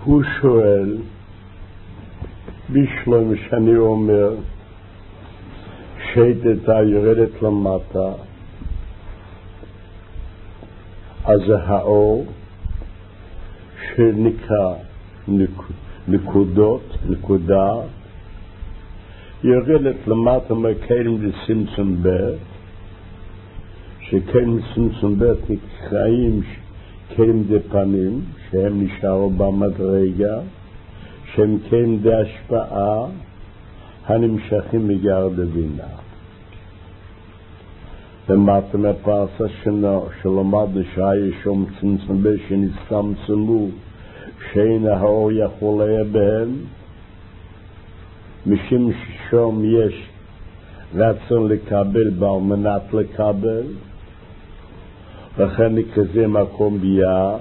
הוא שואל, בשלום שאני אומר, שייטתה יורדת למטה, אז זה האור שנקרא נקודה, יורדת למטה מקיים לצמצום ב', שקיים לצמצום ב' נקראים קיים דפנים, שהם נשארו במדרגה, שהם קיים בהשפעה, הנמשכים מגרד הבינה. למטה מהפרסה שלמדנו שהיה שום צמצום ב' שנצטמצמו, שאין האור יכול היה בהם, משום ששום יש רצון לקבל בעל מנת לקבל, לכן כזה מקום ביה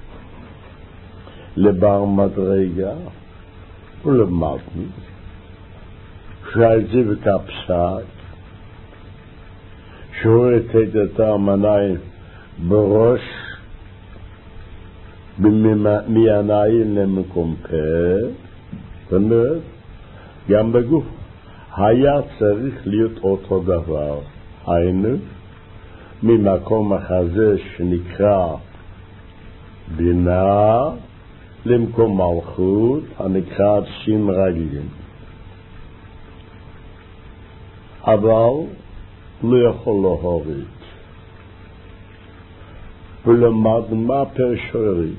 לבעל מדרגה ולמדנו שעל זה וכפסק שהוא יתת את המניים בראש מעיניים למקום פה, זאת אומרת גם בגוף היה צריך להיות אותו דבר, היינו ממקום החזה שנקרא בינה למקום מלכות הנקרא שין רגלים, אבל לא יכול להוריד. ולמד מה פרשורית,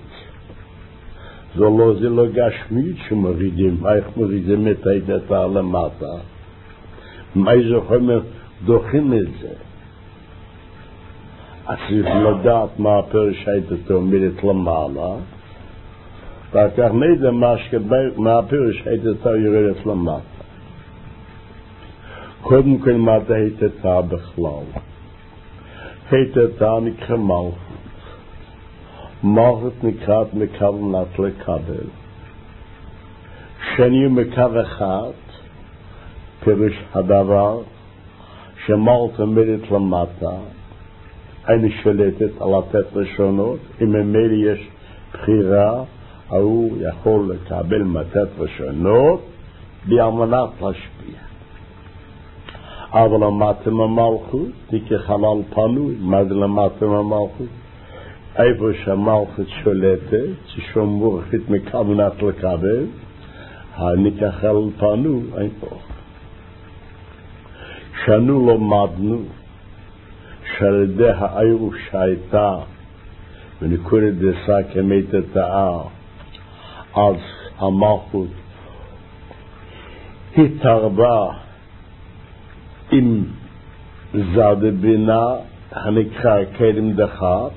זה לא גשמית שמורידים, איך מורידים את הידתה למטה, מה זוכרים דוחים את זה. אז צריך לדעת מה הפרש הידתה עומדת למעלה, וכך נדע מה הפרש הידתה יורדת למטה. קודם כל מה הידתה בכלל. הידתה נקרא מלכות. מלכות נקראת מקו מנת לקבל. שני מקו אחד, פירוש הדבר שמלכות עומדת למטה, אני שולטת על לתת ראשונות, אם ממילא יש בחירה, הוא יכול לקבל מתת ראשונות, על מנת להשפיע. אבל למטה מהמלכות, כחלל פנוי, מה זה למטה מהמלכות? איפה שהמלכות שולטת, ששום מורחית מקו מנת לקבל, כחלל פנוי, אין פה. שנו למדנו, שעל ידי האירו שהייתה ונקודת דסה כמית התאה, אז המלכות התערבה עם זד בינה הנקרא קדם דחת,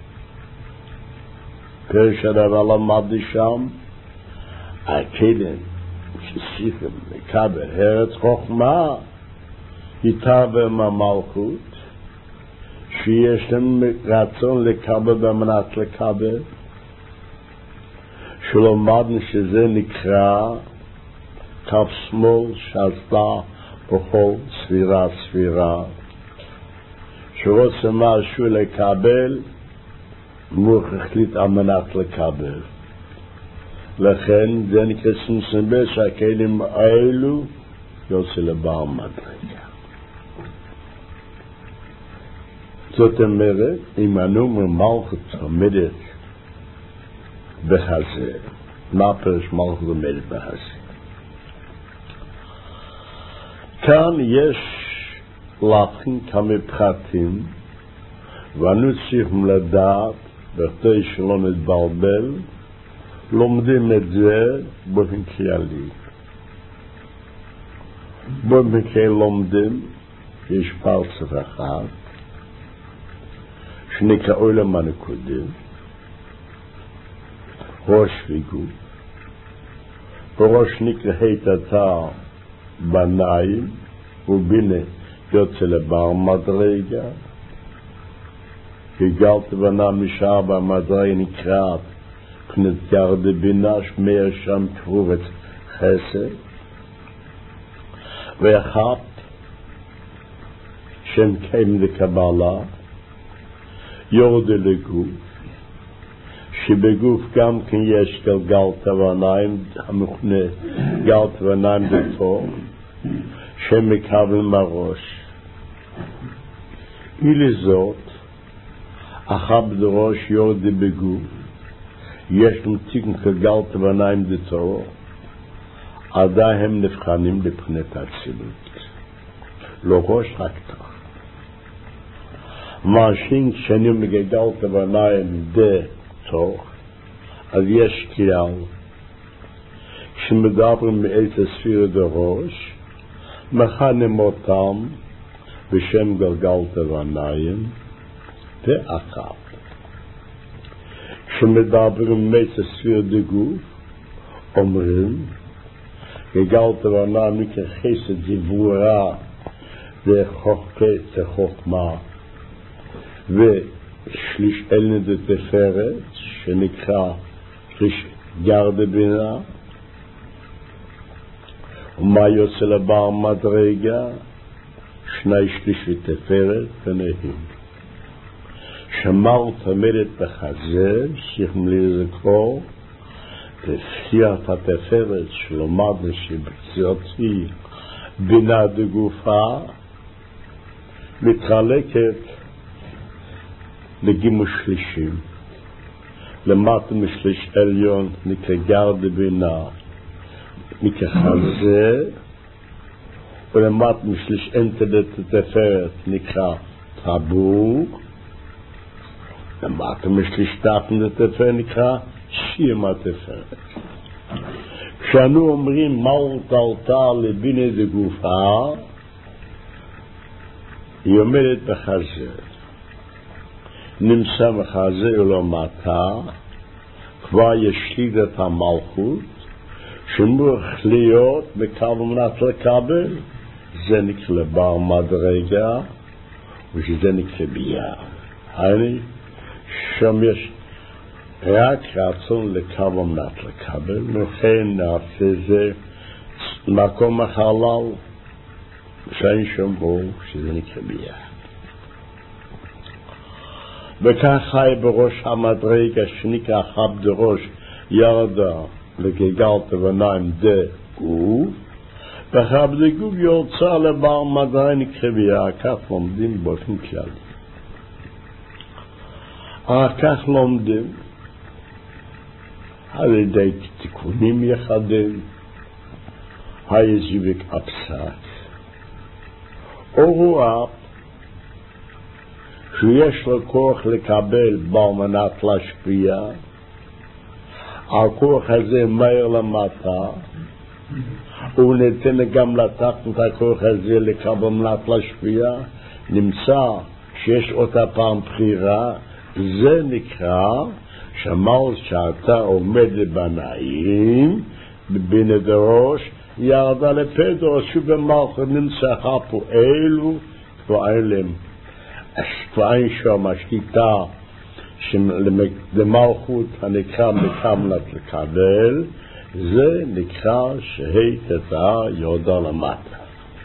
פרש הדבר למד שם, הקדם שסיכם לקבל ארץ חוכמה, התערבה עם המלכות, שיש להם רצון לקבל במנת לקבל, שלומדנו שזה נקרא כף שמאל שעשתה בכל ספירה, שרוצה משהו לקבל, מוכרח על מנת לקבל. לכן זה נקרא צמצום ב' שהכלים האלו יוצא לבעל מדרגה. זאת אומרת, אם אנו ממלכות עומדת בחזה, מה פרש מלכות עומדת בחזה? כאן יש להבחין כמה פרטים, ואנו צריכים לדעת, בכדי שלא נתבלבל, לומדים את זה באופן כללי. במקרה לומדים, יש פרצף אחד, שנקרא עולם הנקודים, ראש וגוף, בראש נקרא היתתה בניים, ובינה יוצא לבעל מדרגה, וגלת בנה משאר במדרגה נקראת פנת גרד בינה, שמיה שם כרובת חסד, ואחת שם קיים לקבלה, יורדה לגוף, שבגוף גם כן יש גלגל תבניים, המכונה גל תבניים בתור, שמקבל מהראש. ולזאת, אחר בדרוש יורדי בגוף, יש נתיקים כגל תבניים בתור, עדיין הם נבחנים לבחינת האצילות. לא ראש רק כך. מאשים כשאני מגלגל תבניים בתוך, אז יש כלל. כשמדברים מאיזה ספירה דרוש, מכנים אותם בשם גלגל תבניים ואחת. כשמדברים מאיזה ספירה דגוף, אומרים גלגל תבניים מכחסד זבורה וחוכמה ושליש אלנה דתפארת שנקרא שליש גרדה בינה, ומה יוצא לבר מדרגה? שני שליש ותפארת ביניהם. שמרת עמדת בחזה, שיכם לזכור, תפיית התפארת שלומדנו שבקציותי בינה דגופה, מתחלקת לגימוש שלישים. למטה משליש עליון נקרא גרדה בינה, נקרא חזה, ולמטה משליש אנטדת תפארת נקרא טבור, למטה משליש תחתון תפארת נקרא שיר התפארת. כשאנו אומרים מהו תלתה לבינה דגופה, היא עומדת בחזה. נמצא בחזה ולמטה, כבר ישליד את המלכות, שמוח להיות בכוונת לקבל, זה נקרא בר מדרגה, ושזה נקרא בייה. שם יש רק רצון לכוונת לקבל, לכן נעשה זה מקום החלל, שאין שם בו, שזה נקרא בייה. וכך חי בראש המדרגה שנקרא חב דראש ירדה לגלגל תבניים דגוף, וחב דגוף יוצא לבר מדרגה נקרא בייה. כך לומדים באופן כללי. כך לומדים על ידי תיקונים יחדים, היזיבק הפסק, או רוח שיש לו כוח לקבל בר מנת להשפיע, הכוח הזה מהר למטה, הוא ניתן גם לתחת את הכוח הזה לקבל מנת להשפיע, נמצא שיש אותה פעם בחירה, זה נקרא שמר שאתה עומד לבנאים, בבינה דרוש, ירדה לפדרוש, שבמלכות נמצא פה אלו, כבר אין להם. כבר אין שם השקיטה למלכות הנקרא מקמלת לקבל, זה נקרא שהיא תתה יורדה למטה.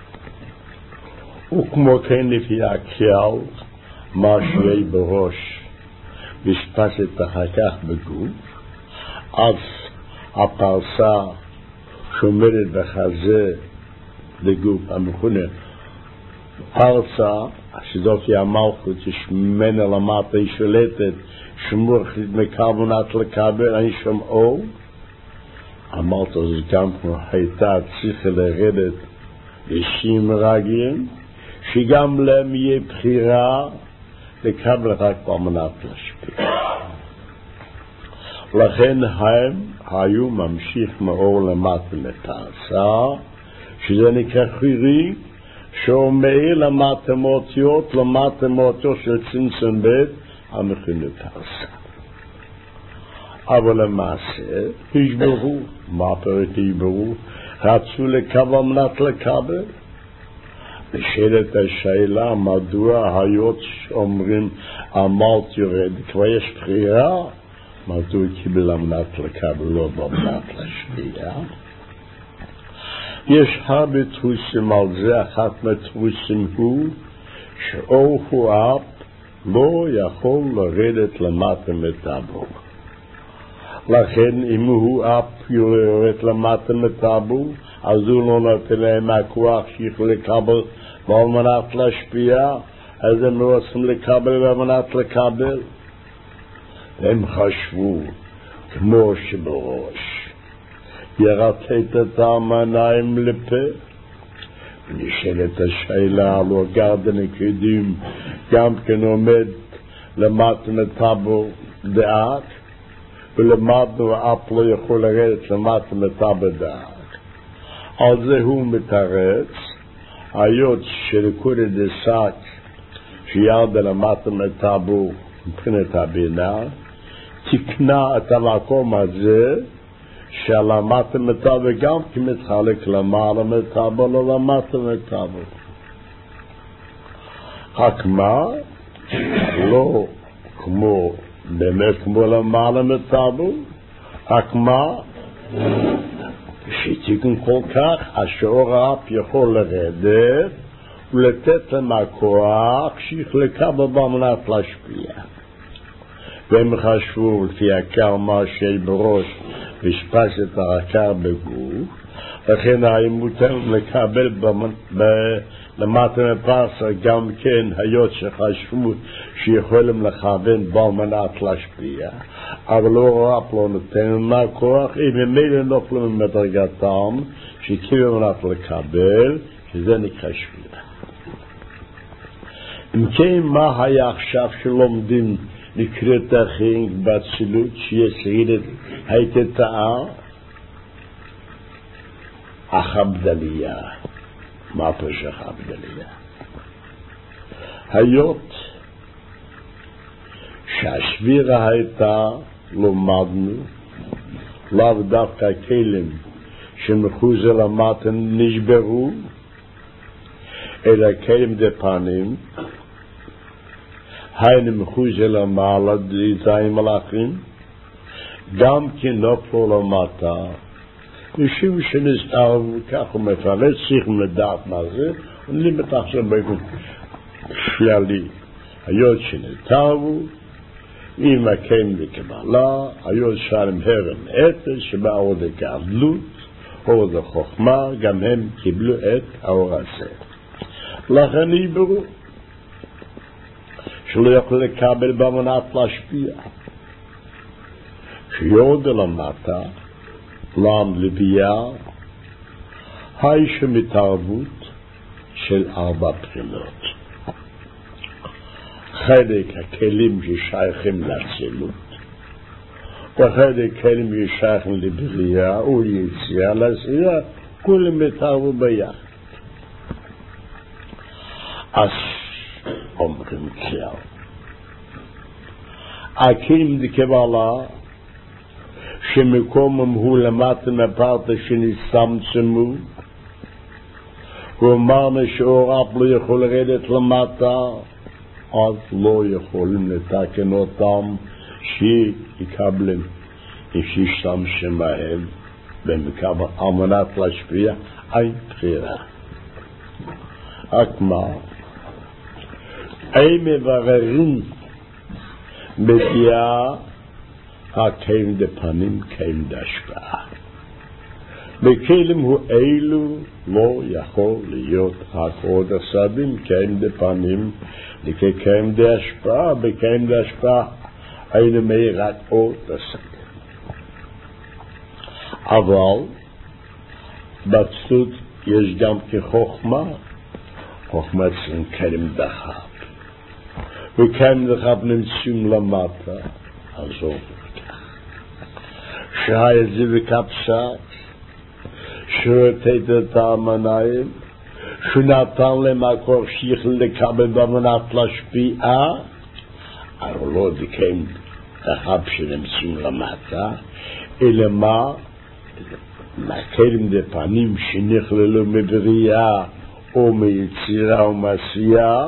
וכמו כן לפי הכלל, מה שיהיה בראש משפשת אחר כך בגוף, אז הפרסה שומרת בחזה לגוף המכונה פרסה, שזאת היא המלכות, יש ממנה למטה, היא שולטת, שמור מכוונת לקבל, אין שם אור. אמרת, זה גם כמו הייתה צריכה לרדת ישים רגעים, שגם להם יהיה בחירה לקבל רק במנת להשפיע. לכן הם היו ממשיך מאור למטה לפרסה, שזה נקרא חירי, שהוא מאיר למתמטיות של צמצם בית המכינות פרסה. אבל למעשה, תשברו, מה פרק תשברו? רצו לקבל מנת לקבל. נשאלת השאלה, מדוע היות שאומרים אמרת יורד, כבר יש בחירה, מדוע קיבל מנת לקבל, לא במנת להשפיע? יש הרבה תרוסים על זה, אחת מהתרוסים הוא שאור הוא אב לא יכול לרדת למטה מטבור. לכן אם הוא אף יורד למטה מטאבו, אז הוא לא נותן להם הכוח שיכול לקבל ועל מנת להשפיע, אז הם רוצים לקבל ועל מנת לקבל. הם חשבו כמו שבראש ירטט את העיניים לפה. נשאלת השאלה הלא גרדן הקדים גם כן עומד למטה מטאבו דעת, ולמדנו אף לא יכול לרדת למטה מטאבו דעת. על זה הוא מתרץ, היות שלכודי דסק שירדה למטה מטאבו מבחינת הבינה, תקנה את המקום הזה שעל המטה מטאבו גם כמתחלק למעלה מטאבו לא למטה מטאבו. רק מה? לא כמו באמת כמו למעלה מטאבו, רק מה? שתיקן כל כך אשר האף יכול לרדת ולתת להם הכוח שיכול לקבל במנת להשפיע. והם חשבו לפי הקרמה של בראש ושפש את העקר בגוף, לכן היה מותר לקבל למטה מפרסה גם כן היות שחשבו שיכולים לכוון במנת להשפיע, אבל לא רק לא נותן להם הכוח, אם הם אלה נופלים מדרגתם שכאילו מנת לקבל, שזה נקרא שבירה. אם כן, מה היה עכשיו שלומדים לקראת החיים בצילות שיסרידת הייתה תאה? החבדליה. מה פשע החבדליה? היות שהשבירה הייתה, לומדנו, לאו דווקא כלים שמחוז למטה נשברו, אלא כלים דפנים, היינו מחוז למעלה דזיים מלאכים, גם כן נופלו למטה, משום שנסתערבו, כך הוא מפרט, צריכים לדעת מה זה, אני מתחשב באופן כללי, היות שנסתערבו, עם הקיים לקבלה, היות שהם הרם אפס, שבא עוד הגדלות, עוד החוכמה, גם הם קיבלו את האור הזה. לכן יברו, שלא יכול לקבל במנת להשפיע. שיורד למטה, לעם לבייה, היי שמתערבות של 4 בחינות. חלק הכלים ששייכים לאצילות, וחלק כלים ששייכים לבריאה וליציאה לעשייה, כולם מתערבו ביחד. אז אומרים כלל, הכלים דקבלה שמקומם הוא למטה מפרטה שנסמצמו, ואמרנו שאור אף לא יכול לרדת למטה, אז לא יכולים לתקן אותם שיקבלם שישתמשם בהם במקבל על מנת להשפיע, אין בחירה. רק מה? הם מבררים מגיעה הקיים דפנים קיים דשפעה. בכלים הוא אילו לא יכול להיות רק עוד הסדים קיים דפנים לקיים דשפעה, בקיים דשפעה היינו רק עוד הסדים. אבל בצדות יש גם כחוכמה, חוכמה צריכים קיים דחף. וקיים דחף נמצאים למטה, אז עובד כך. שהיה זה וקפסת, שרטט את העיניים, שנתן להם הכוח שיכול לקבל במנת להשפיע, אבל לא דקיים דחף שנמצאים למטה, אלא מה? מהכלים דפנים שנכללו מבריאה או מיצירה או מעשייה,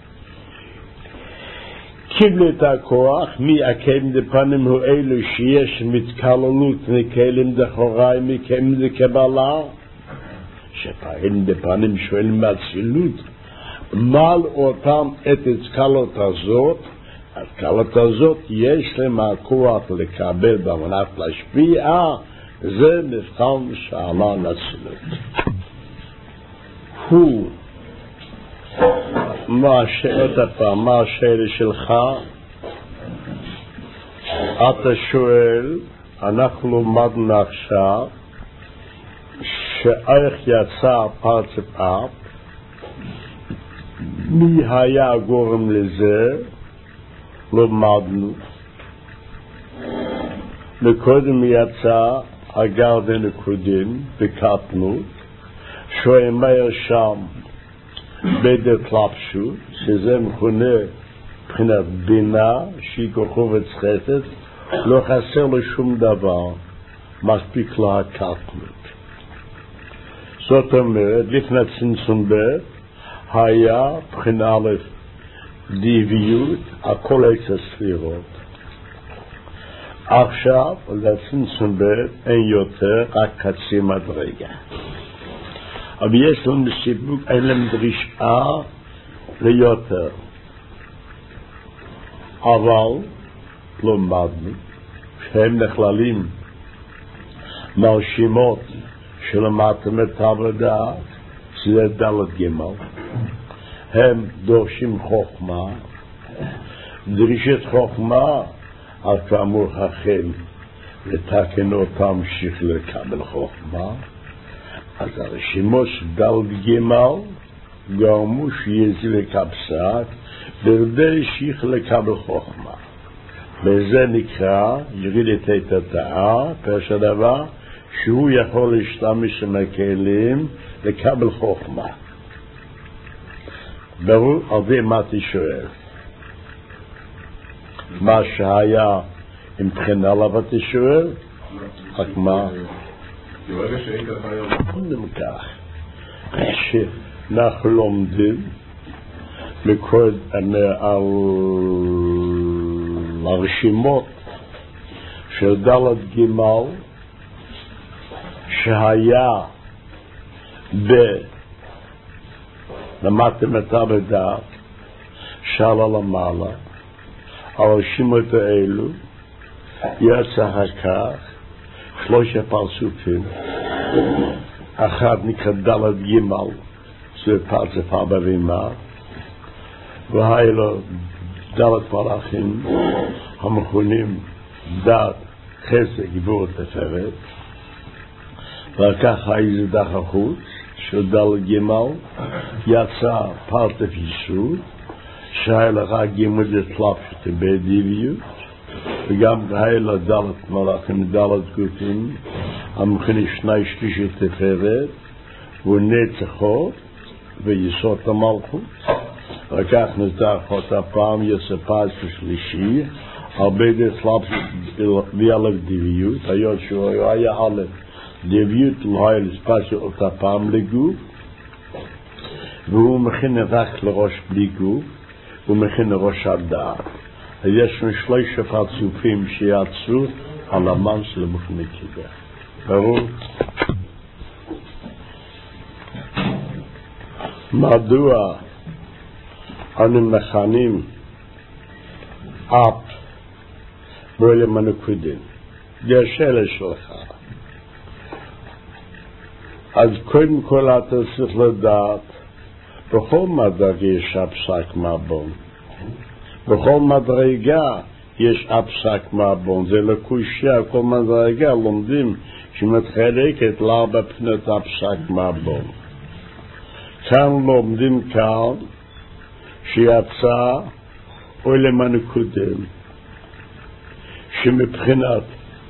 קיבלו את הכוח מהכלים דפנים הוא אלו שיש מתקללות מכלים דחוראי מכלים דקבלה, שפעלים דפנים שואלים מהצילות, מעל אותם את התקלות הזאת הקלט הזאת יש להם הכוח לקבל במנת להשפיע, זה מבחן שעלה נצלות. הוא, מה השאלה שלך? אתה שואל, אנחנו למדנו עכשיו, שאיך יצא פרצפאפ, מי היה גורם לזה? למדנו. מקודם יצא הגרדן הקודם בקטנות, שאומר שם בדקלפשות, שזה מכונה מבחינת בינה, שהיא כוכבת חסד, לא חסר לו שום דבר, מספיק לה הקטנות. זאת אומרת, לפני צמצום ב' היה מבחינה א' דיביות, הכל עץ הספירות. עכשיו, לצמצום ב' אין יותר, רק חצי מדרגה. אבל יש לנו סיפוק, אין להם דרישה ליותר. אבל למדנו שהם נכללים מרשימות שלמדתם את העבודה, שזה דלת גמל. הם דורשים חוכמה, דרישת חוכמה, אז כאמור החל לתקן אותם שיך לקבל חוכמה. אז הרשימות של דלת גמל גרמו שיזי לקבסת, ברדי שיך לקבל חוכמה. וזה נקרא יריד את התאה, פרש הדבר, שהוא יכול להשתמש עם הכלים לקבל חוכמה. ברור, על זה מה תשואל? מה שהיה עם בחינה עליו תשואל? רק מה? ברגע שהיית היום קודם כך, שאנחנו לומדים מקוד על הרשימות של דלת גמל שהיה למדתם את העבודה שעלה למעלה, הרשימות האלו יצא אחר כך 3 פרצופים, אחד נקרא דלת גמל, זה פרצוף אבא ואמא, והיה לו דלת מלאכים המכונים דת, חסד, גבורת, תפארת, ואחר כך היה זה דרך החוץ של דלת גמל, יצא פרצוף יסוד, שהיה לך גימוד התלבשות בדיביות, וגם היה לה דלת מלאכים, דלת גופים, המכונים 2/3 תפארת, ונצחות ויסוד המלכות. וכך נזדח אותה פעם יספר שלישי, הרבה התלבשות ויאלף דיביות, היות שהוא היה א' דיביות לא היה לספר אותה פעם לגוף, והוא מכין רק לראש בלי גוף, הוא מכין לראש הדעת. יש לנו 3 פרצופים שיצאו על המן של המכניקידה. ברור? מדוע אנו מכנים אפ בעולם הנקודים? זה השאלה שלך. אז קודם כל אתה צריך לדעת, בכל מדרגה יש הפסק מהבון. בכל מדרגה יש הפסק מהבון. זה לקושיה, כל מדרגה לומדים שמתחלקת לארבע בחינות הפסק מהבון. כאן לומדים כאן שיצא עולם הנקודים, שמבחינת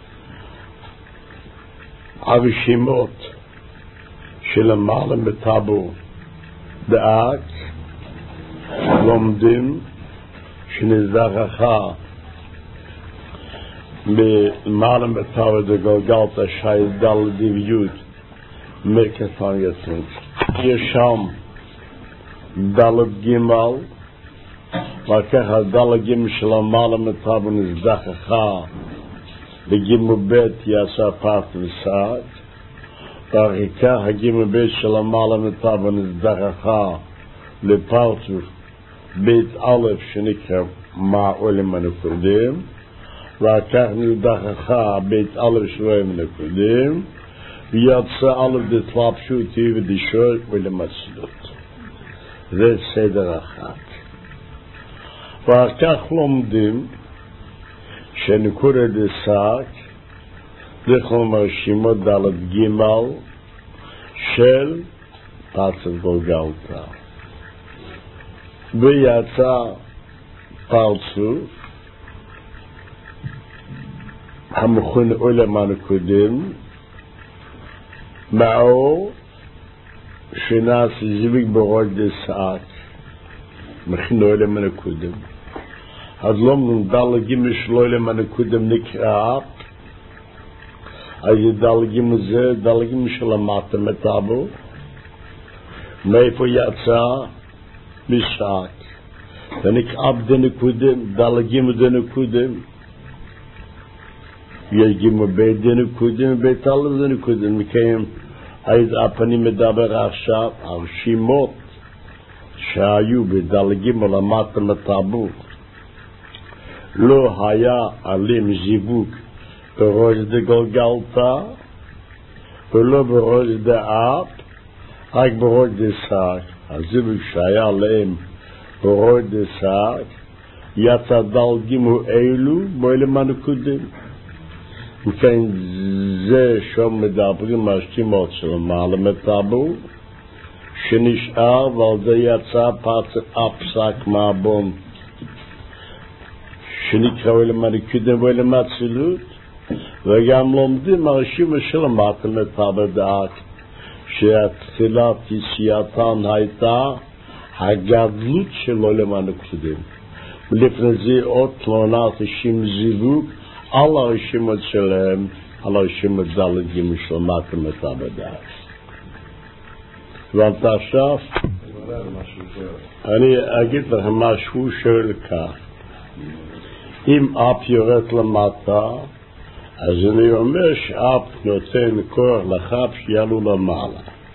הרשימות של המעלה מטאבו דעת לומדים שנזדחך במעלה מטאבו דגלגלת שי דל דיביות מקטן יצנית. יש שם דלת גימל, וכך הדלת גימל של המעלה מטאבו נזדחך בגימל בית יעשה פרט וסעד, וכך הגימל בית של המעלה מטאבו נזדחך לפרצוף בית א' שנקרא מהעולם הנקודם, ואחר כך נדחך בית א' שלוים הנקודם, ויצא א' דתלבשותי ודשור ולמצלות. זה סדר אחד. ואחר כך לומדים שנקורא דסק, לכל מרשימות ד' ג' של פרצת גולגלתה. ויצא פרצוף המכון עולם הנקודם מאור שנעשה זיוויק בראש דסק מכין עולם הנקודם. אז לא מדלגים של עולם הנקודם נקרא אז דלגים זה דלגים של המתמטאבו מאיפה יצא משחק ונקרא דנקודם דלגים דנקודם יש גימו בית דנקודם בית א' דנקודם מכם אז הפנים מדבר עכשיו על שמות שהיו בדלגים על המתמטאבו לא היה עליהם זיווג בראש דגלגלתה ולא בראש דאב רק בראש דסק. הזיווג שהיה עליהם בראש דסק יצא דלגים אלו בעולם הנקודם. וכן זה שם מדברים על שמות של המתמטאבו שנשאר ועל זה יצא הפסק מהבון שנקרא עולם הנקודם ועולם האצילות, וגם לומדים הרשימה של המתמטאבו דאק שהתחילת יציאתן הייתה הגדלות של עולם הנקודם. ולפני זה עוד תלונת השם זיווג על הרשימות שלהם, על הרשימות דלגים של המתמטאבו דאק. ואתה עכשיו אני אגיד לכם משהו שואל כך, אם אף יורד למטה אז אני אומר שאף נותן כוח לכף שיעלו למעלה.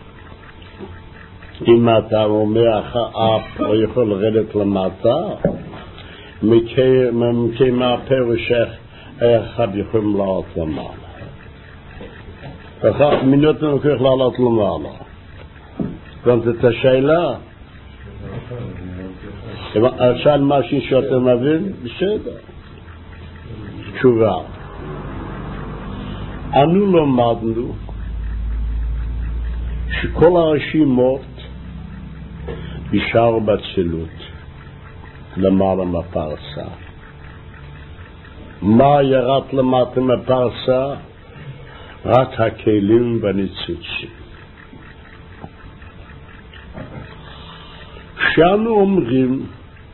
אם אתה אומר אף לא יכול לרדת למטה מכם הפירוש איך יכולים לעלות למעלה וכך מנותן כוח לעלות למעלה. הבנת את השאלה? שאל משהו שאתה מבין? בסדר. תשובה. אנו למדנו שכל הרשימות נשארו באצילות למעלה מהפרסה. מה ירד למטה מהפרסה? רק הכלים והניצוצים. כשאנו אומרים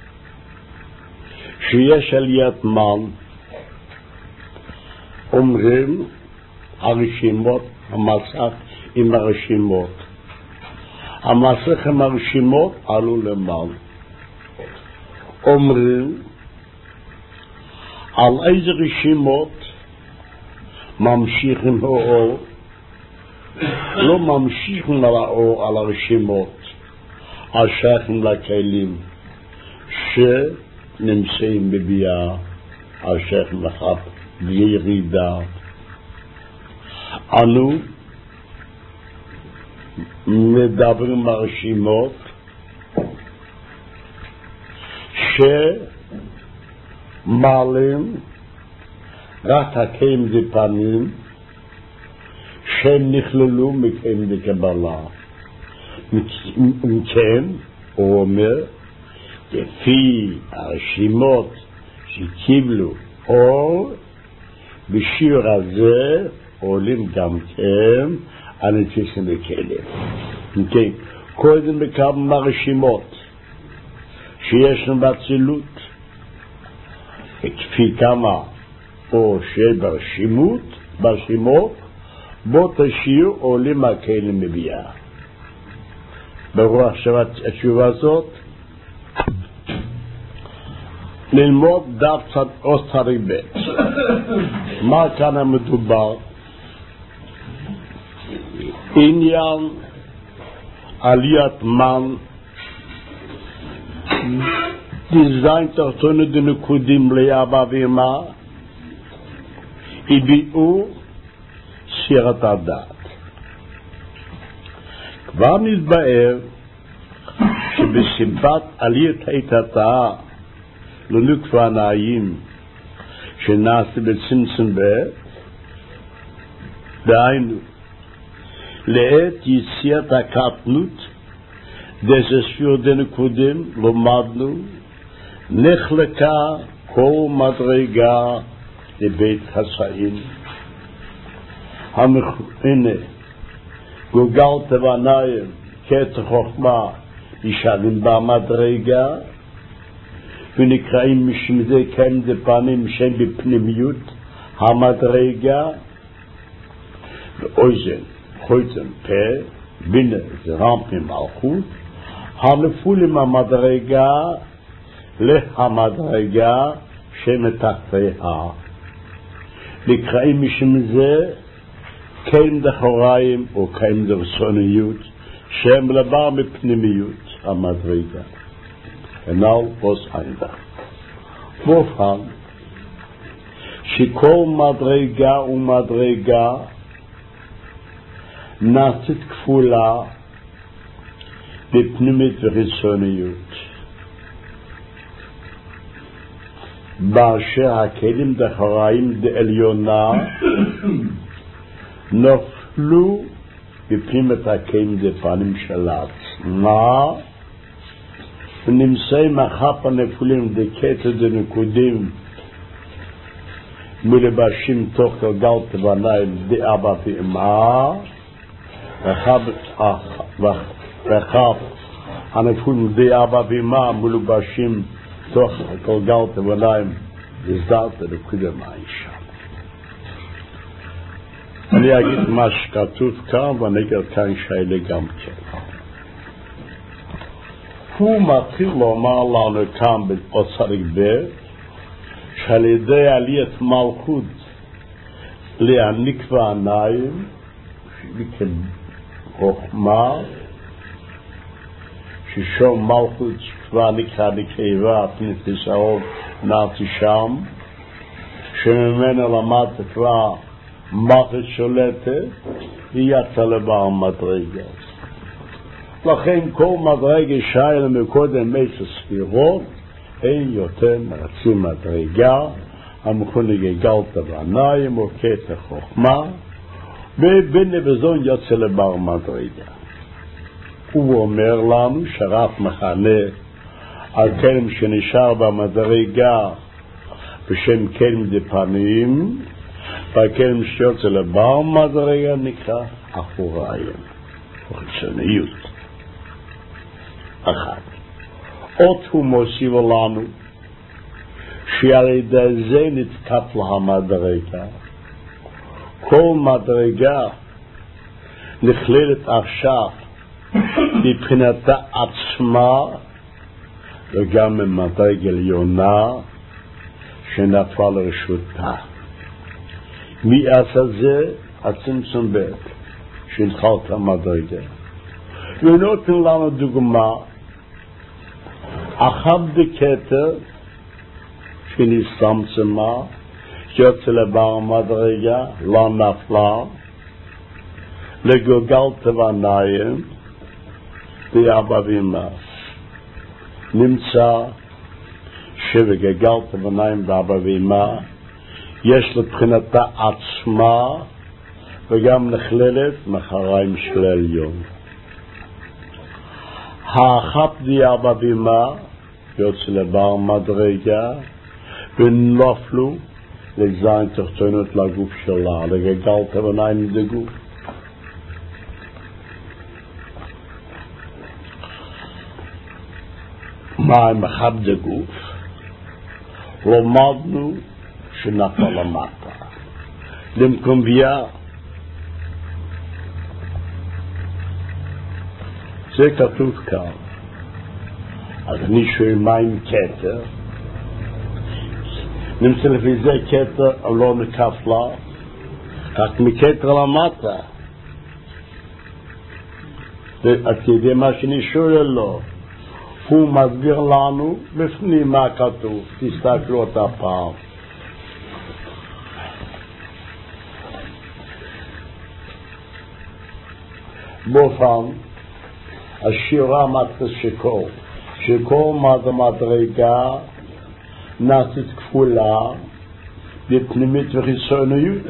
שיש עליית מן, אומרים הרשימות, המסך עם הרשימות. המסך עם הרשימות עלו למעלה. אומרים על איזה רשימות ממשיכים האור, לא ממשיכים על האור, על הרשימות. השייכים לכלים שנמצאים בביאה, השייכים לכך בירידה. אנו מדברים הרשימות שמעלים רק הקיים דפנים שנכללו מקיים דקבלה. מכן הוא אומר לפי הרשימות שקיבלו אור בשיעור הזה עולים גם כן הניצוצים בכלים. מכן קודם מקבלים הרשימות שיש לנו באצילות כפי כמה או ברשימות בו תשיעור עולים הכלים מביאה. ברור עכשיו התשובה הזאת ללמוד דף אוסטרי ב' מה כאן המדובר? עניין עליית מן דיזיין תחתונו דנקודים לאבא ואמא הביאו ספירת הדעת. כבר נתבאר שבסיבת עליית היתתה לנוקבה הנעים שנעשה בצמצום ב' דהיינו לעת יציאת הקטנות דסספיר דנקודים לומדנו נחלקה כל מדרגה לבית חסאים. הנה גולגלת ועניים קטע חוכמה ישאלים במדרגה ונקראים משם זה קיים דפנים שהם בפנימיות המדרגה ואוזן, חויצן, פה, בינה זה רמפי מלכות הנפולים המדרגה להמדרגה שמתחתיה נקראים משם זה קיים דחוריים או קיים דרסוניות שהם לבא מפנימיות המדרגה הנ"ל פוס עינדה. מובן שכל מדרגה ומדרגה נעשית כפולה בפנימית וחיצוניות באשר הכלים דחוריים דעליונה נפלו בפנימית הכלים דפנים של עצמה ונמצאים אחת הנפולים דקטע דנקודים מלבשים תוך גלגלת ועניים דאבא ואמא ואחת הנפולים דאבא ואמא מלבשים תוך גלגלת ועניים דזדת דנקודים האישה. אני אגיד מה שכתוב כאן ואני אגיד כאן שאלה גם כן. הוא מתחיל לומר לנו כאן באוצריק ב' שעל ידי עליית מלכות להעניק ועניים חוכמה ששום מלכות כבר נקרא נקרבה פנית ישראל נעתי שם שממנה למדת כבר מלכות שולטת היא יצא לבעל מדרגה לכן כל מדרגה שהיה מקודם 10 ספירות אין יותר מרצי מדרגה המכונה גלגלת ועניים או קטע חוכמה ובינה וזון יוצא לבעל מדרגה. הוא אומר לנו שרף מחנה על כלם שנשאר במדרגה בשם כלם דפנים והכלם שיוצא לבעל מדרגה נקרא אחוריים או חיצוניות. אחת. עוד הוא מוסיף לנו שעל ידי זה נתקף לה המדרגה. כל מדרגה נכללת עכשיו מבחינתה עצמה וגם ממדרגה עליונה שנפלה לרשותה. מי עשה זה? הצמצום ב' שהתחל את המדרגה. ונותן לנו דוגמה אחת בקטע שנסתמצמה שיוצא לבעל מדרגה לא נפלה לגלגלת ועניים דאבא ואמא נמצא שבגלגלת ועניים דאבא ואמא יש לבחינתה עצמה וגם נכללת מאחוריים של העליון. האחת דאבא ואמא יוצא לבעל מדרגה ונופלו לזין תחתונות לגוף שלה לגלגלת ועניים דגוף. מה עם אחת דגוף? למדנו שנפל למטה למקום ביה זה כתוב כאן. אז אני שואל מה עם כתר? נמצא לפי זה כתר לא נקף לה רק מכתר למטה. את יודעת מה שאני שואל לו? הוא מסביר לנו בפנים מה כתוב. תסתכלו את הפעם. באופן, השירה מתחיל שכל. שכל מדרגה נעשית כפולה בפנימית וחיצוניות.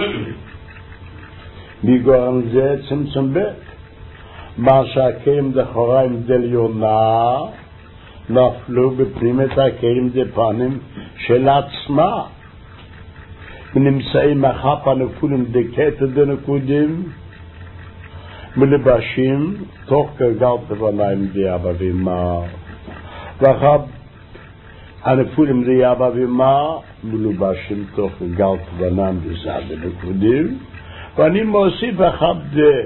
מגורם זה צמצום ב' מה שהקיים דחוריים דליונה נפלו בפנימית הקיים דפנים של עצמה ונמצאים אחת הנפולים דקטע דנקודים מלבשים תוך גלגל תבניים דיאבא ואמא ואחת הנפולים דיאבא ואמא מלובשים תוך גלגל תבניים דזד דנקודים ואני מוסיף אחת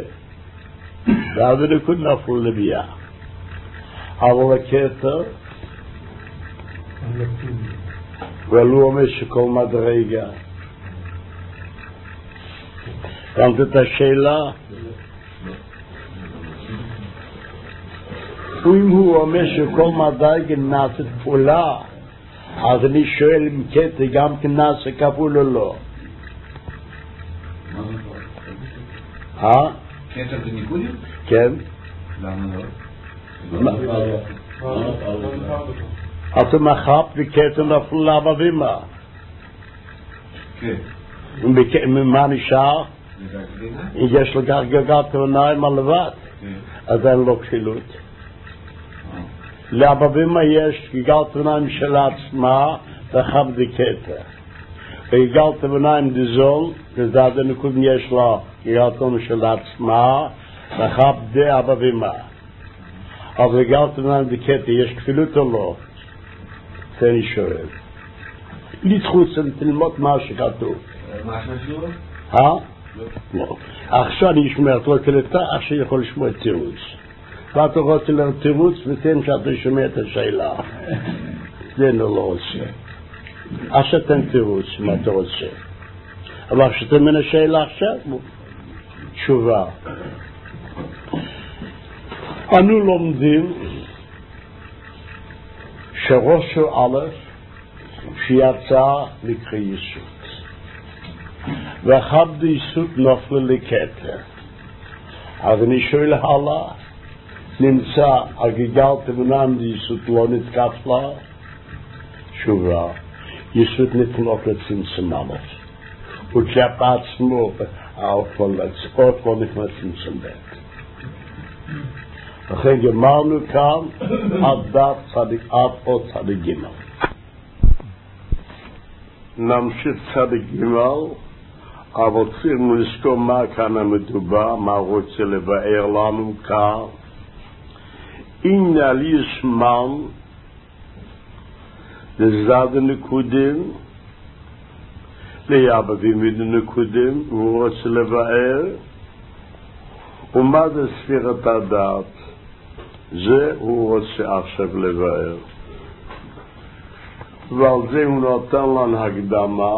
ואז נקוד נפול לביאה אבל הכתר ולא אומר שכל מדרגה הבנת את השאלה? אם הוא אומר שכל מדרגה נעשית כפולה אז אני שואל אם כתר גם כן נעשה כפול או לא כתר בניקודים? כן. למה לא? אתה מחפ וכתר נפלו לאבא ואמא. כן. מה נשאר? יש לך גגת עיניים על לבד. אז אין לו כפילות. לאבא ואמא יש גגת עיניים של עצמה וחפ וכתר. וגגת עיניים דזול, וזה הנקוד יש לה גגת עיניים של עצמה וחפ אבא ואמא. אבל גגת עיניים וכתר יש כפילות או לא? זה אני שואל. לתחוצם תלמוד מה שכתוב. מה שמשור? לא. עכשיו אני אשמע את לא כלתה, עכשיו יכול לשמוע תירוץ. ואתה רוצה לראות תירוץ ותן שאתה שומע את השאלה. זה אני לא רוצה. עכשיו תן תירוץ מה אתה רוצה. אבל כשאתה מן השאלה עכשיו, תשובה. אנו לומדים שראשו א' שיצא לקרוא יסוד. ואחד ביסוד נופל לכתר. אז אני שואל הלאה, נמצא הגגל תבונן ביסוד לא נתקף לה? תשובה, יסוד נתנוק לצמצום א'. וכלפי עצמו, עוד לא נכנס לצמצום ב'. לכן גמרנו כאן עד עוד צדיק ג'. נמשיך צדיק ג', אבל צריכים לזכור מה כאן המדובר, מה רוצה לבאר לנו כאן. אם נעלי זמן לזד הנקודים, ליאבבים ונקודים, הוא רוצה לבאר, ומה זה ספירת הדעת? זה הוא רוצה עכשיו לבאר. ועל זה הוא נותן לנו הקדמה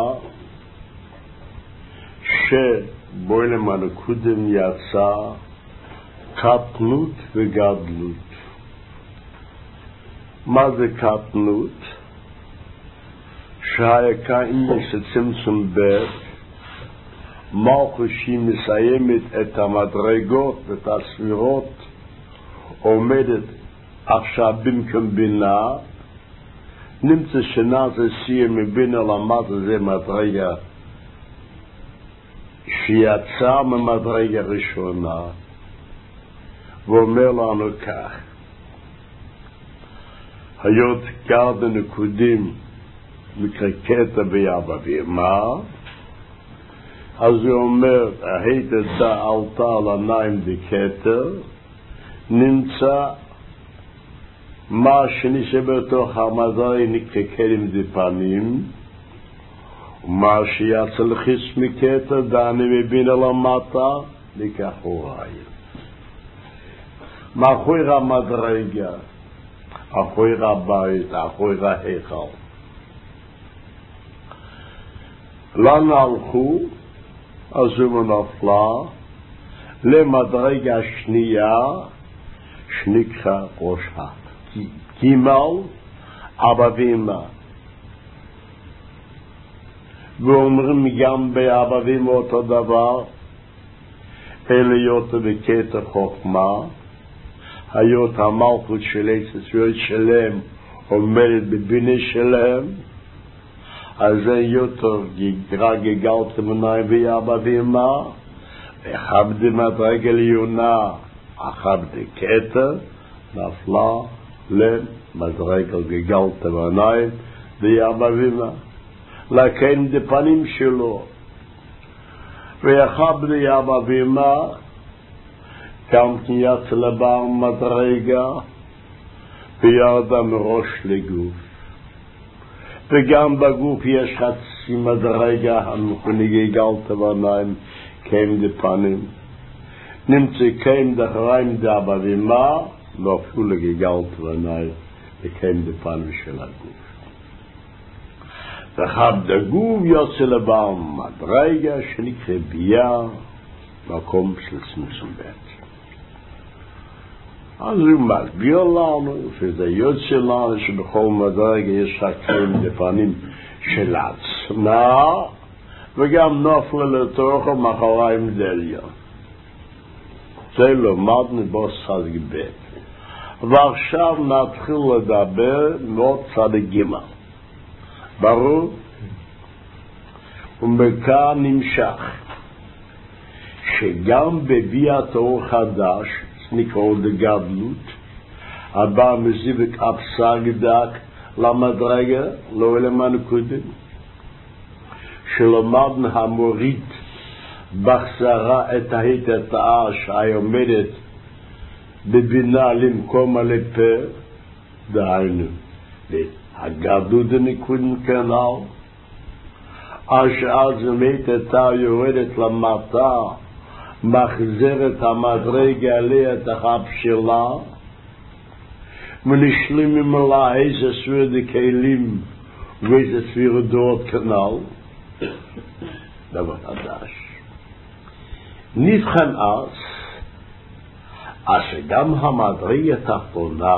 שבוילם הנקודם יצא קטנות וגדלות. מה זה קטנות? שהיה כאן שצמצום ב' מלכות שהיא מסיימת את המדרגות ואת הספירות עומדת עכשיו במקום בינה נמצא שנה זה סיים מבינה למטה זה מדרגה שיצא ממדרגה ראשונה ואומר לנו כך היות גרד נקודים מקרקטה ביאבא ואמא אז הוא אומר היית עלתה על עיניים דקטר נמצא מה שנשאר המדרגה נקרקלים דפנים ומה שיצא לחיס מקטר דני מבינה למטה לכחוריים מאחורי המדרגה אחורי הבית אחורי ההיכל לאן הלכו אז הוא נפלה למדרגה השנייה שנקרא ראש הר גימל, אבא ואמא. ואומרים גם באבא ואמא אותו דבר, אלה יותר בקטע חוכמה, היות המלכות של ישראל שלהם עומדת בבינה שלהם, אז זה יותר גלגלתם עיניים ואבא ואמא, וחבדי מדרגה עליונה, החבדי קטע, נפלה למדרגה גלגלתם עיניים ואבא ואמא. לכן דפנים שלו, ויחבדי אבא ואמא, גם כן יצא לבעל מדרגה, וירדה מראש לגוף. וגם בגוף יש חצי מדרגה, המכונה גלגלתם עיניים, קיים דפנים. נמצא קיים דחריים דאבא ואמא, לא אפילו לגלגלתם עיניים, וקיים דפנים של הגוף. וחבד הגוף יוצא לבעל מדרגה שנקרא ביה, מקום של צמצום בית. אז הוא מסביר לנו שזה יוצא לנו שבכל מדרגה יש חיים דפנים של עצמה, וגם נופלה לתוך המחריים דליה. זה למדנו בו בית. ועכשיו נתחיל לדבר מאוד צדיק גימל. ברור? ומכאן נמשך שגם בביאת אור חדש, נקרא לגדלות, הבא מזיבק אפסג דק למדרגה, לא אלמן קודם, שלמדנו המוריד בחזרה את ההתתאה שהיומדת בבינה למקום הלפה, דהיינו, הגדלות דנקודם כנל, אז ההתתאה יורדת למטה, מחזרת המדרגה עליה את החב שלה, ונשלים ממלה איזה סביר דקהילים ואיזה סביר דעות כנל, דבר חדש. נבחן אז שגם המדרגה התחתונה,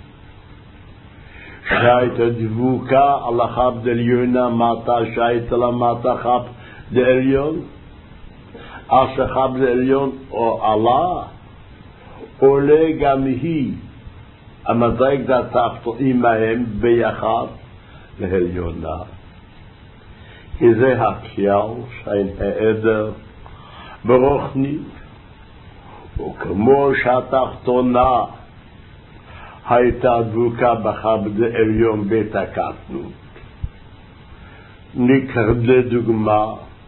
שהייתה דבוקה על החב דליונה מטה, שהייתה למטה חב דליון, אז החב דליון או עלה, עולה גם היא, המדרגה התחתונה עמהם ביחד להליונה. כי זה הכלל שאין העדר ברוחנית, וכמו שהתחתונה הייתה דבוקה בחב דליון בית הקטנות. נקרא לדוגמה,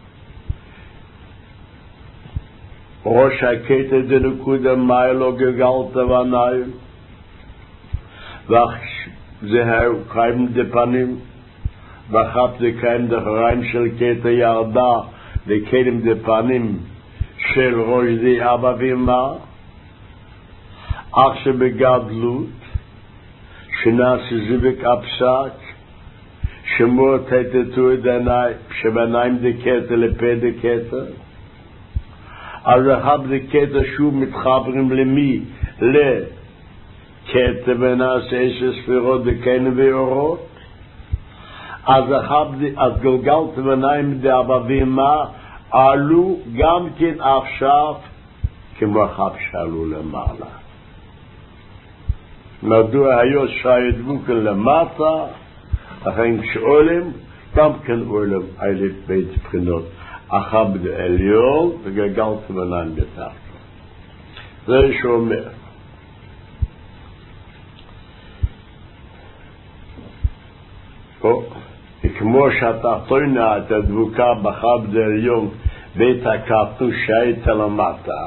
ראש הקטע דנקודה מיילו גלגלת ועיניים, וזהו קיים דפנים, ואחת זה קיים דחריים של קטע ירדה, וקיים דפנים של ראש די אבא ואמא, אך שבגדלות, שנעשה זיבק הפסק, שמור תתתו את עיניים, שבעיניים דקטע לפה דקטע, אז החב דקטע שוב מתחברים למי? לקטע ונעשה 10 ספירות דקיינו ואורות. אז גלגלת ועיניים דאבא ואמא עלו גם כן עכשיו כמו החב שעלו למעלה. מדוע היו שהידבוקה למטה, לכן כשעולם, גם כן עולם אלה בית בחינות. החב דעליון וגלגלת ועיניים בתחתון. זה שאומר, כמו שהתחתונה את הדבוקה בחב דעליון בית הקטנות שהייתה למטה,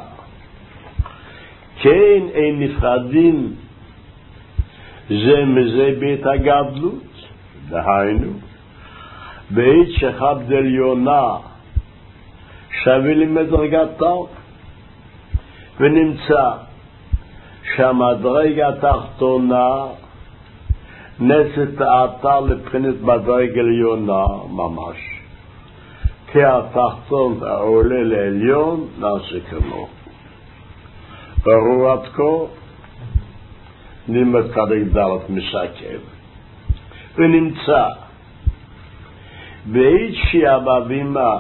כן אין נפרדים זה מזה בית הגדלות, דהיינו, בעת שחב דעליונה שווה למדרגתה, ונמצא שהמדרגה התחתונה נעשית עתה לבחינת מדרגה עליונה ממש, כי התחתון העולה לעליון נעשה כמו. ברור עד כה? לימוד פרק ד' מסכם ונמצא בעת שאבא ואמא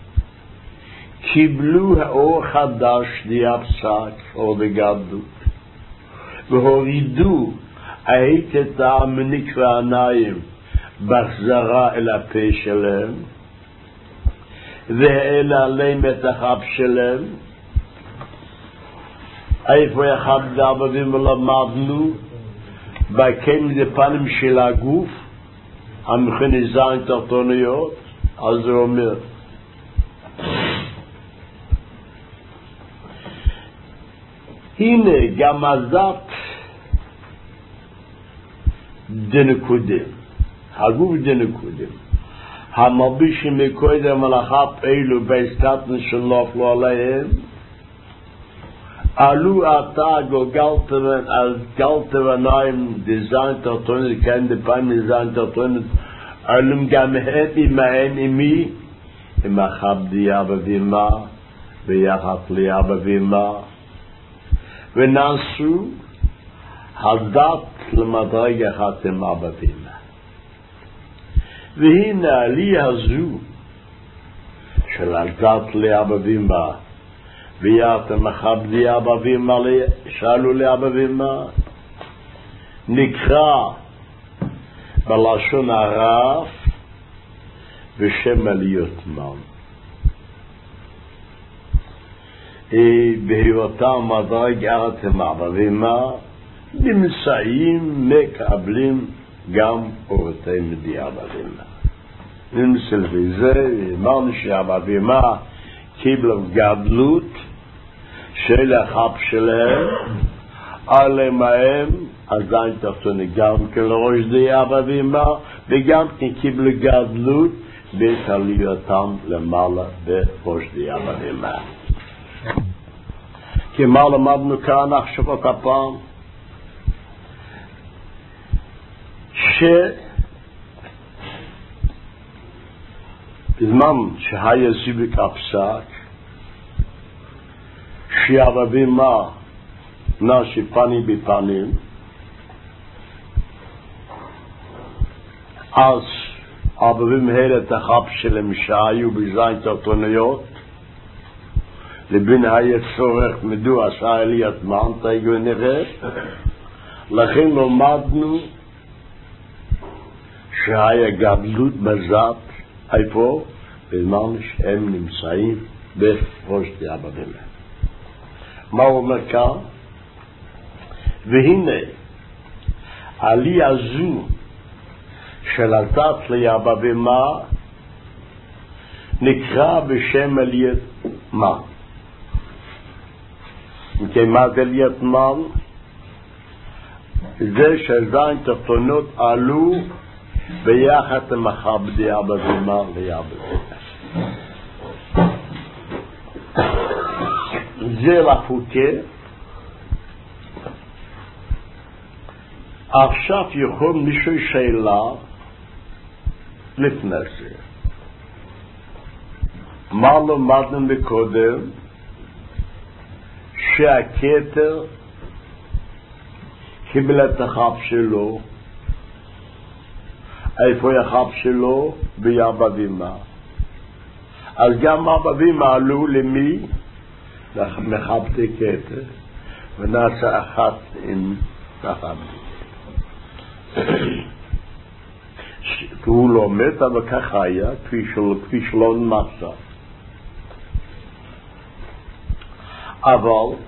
קיבלו האור חדש דיאפסק או דגדלות והורידו את המניקר העיניים בחזרה אל הפה שלהם והעלה עליהם את החב שלהם. איפה יחד דאבבים ולמדנו בקיים דפנים של הגוף המכניזיים תחתוניות. אז זה אומר הנה גם הזאת דנקודים הגוף דנקודים המלבישים מקודם על החב אלו בהסתתן שנופלו עליהם עלו עתה גלגלתם עיניים דזיין תחתונת כן דפיים דזיין תחתונת עלום גם הם עמהם עמי עם החב דיאבא ואמא ביחד ליאבא ואמא ונעשו הדת למדרג אחת עם אבא ואמא. והנה העלייה הזו של הדת לאבא ואמא ויאתם מכבדי אבא ואמא שאלו לאבא ואמא נקרא בלשון הרב בשם עליות מן. בהיותם מדרג אחת עם אבא ואמא נמצאים מקבלים גם אורתי מדי אבא ואמא. נמצא בזה אמרנו שאבא ואמא קיבלו גדלות של החב שלהם עליהם מהם עדיין תחתוני גם כלראש די אבא ואמא וגם קיבלו גדלות בית עלייתם למעלה בראש די אבא ואמא. כמה למדנו כאן עכשיו את הפעם בזמן שהיה זיבק הפסק שאבא ואמא נשי פנים בפנים אז אבא ואמא העלה את החב שלהם שהיו בזין תחתוניות לבין היה צורך מדוע עשה עליית מן תיגו נראה. לכן למדנו שהיה גדלות בזאת איפה? בזמן שהם נמצאים בראש די אבא ואמא. מה הוא אומר כאן? והנה עלייה זו של הדת לאבא ואמא נקרא בשם עליית מן. וכמה עליית מן? זה שזין תחתונות עלו ביחד עם מכבדי אבא ואמא לאבא ואמא. זה לחוקה. עכשיו יכול מישהו שאלה לפני זה. מה למדנו מקודם? שהכתר קיבל את החב שלו. איפה החב שלו? באבא ואמא. אז גם אבא ואמא עלו למי? מכבדי כתר ונעשה אחת עם מכבדי. הוא לא מת אבל כך היה כפי שלא נמצא. אבל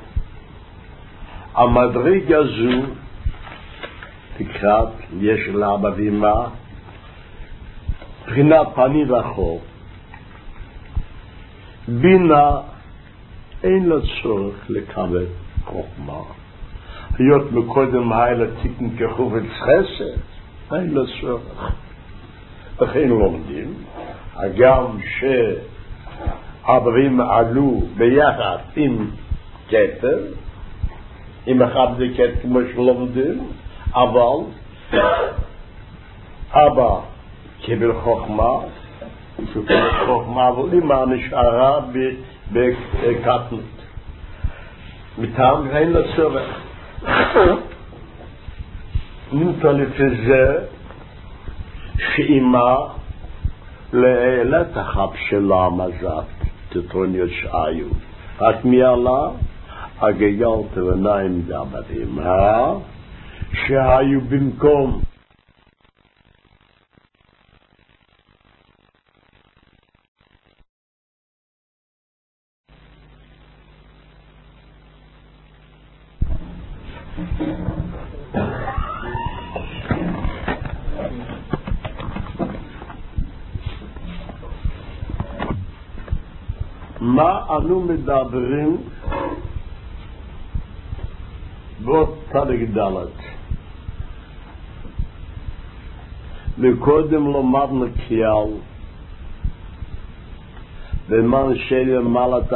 המדרג הזו תקרת יש לאבא ואמא בחינת פנים וחור בינה אין לו צורך לקבל חוכמה. היות מקודם היה לתיקן כחופץ חסד אין לו צורך. לכן לומדים גם שאבא ואמא עלו ביחד עם כתר עם מכבדי כתר כמו שלומדים אבל אבא קיבל חוכמה אבל אמא נשארה בקטנות מטעם אין לו צורך. נוטל פזה שאימה לעילת החב שלה מזת תתרוניות שהיו רק מיאלה הגגלת וניים דבדים שהיו במקום מה אנו מדברים בו צדיק דלת וקודם למדנו כיאל במן שלי מעלת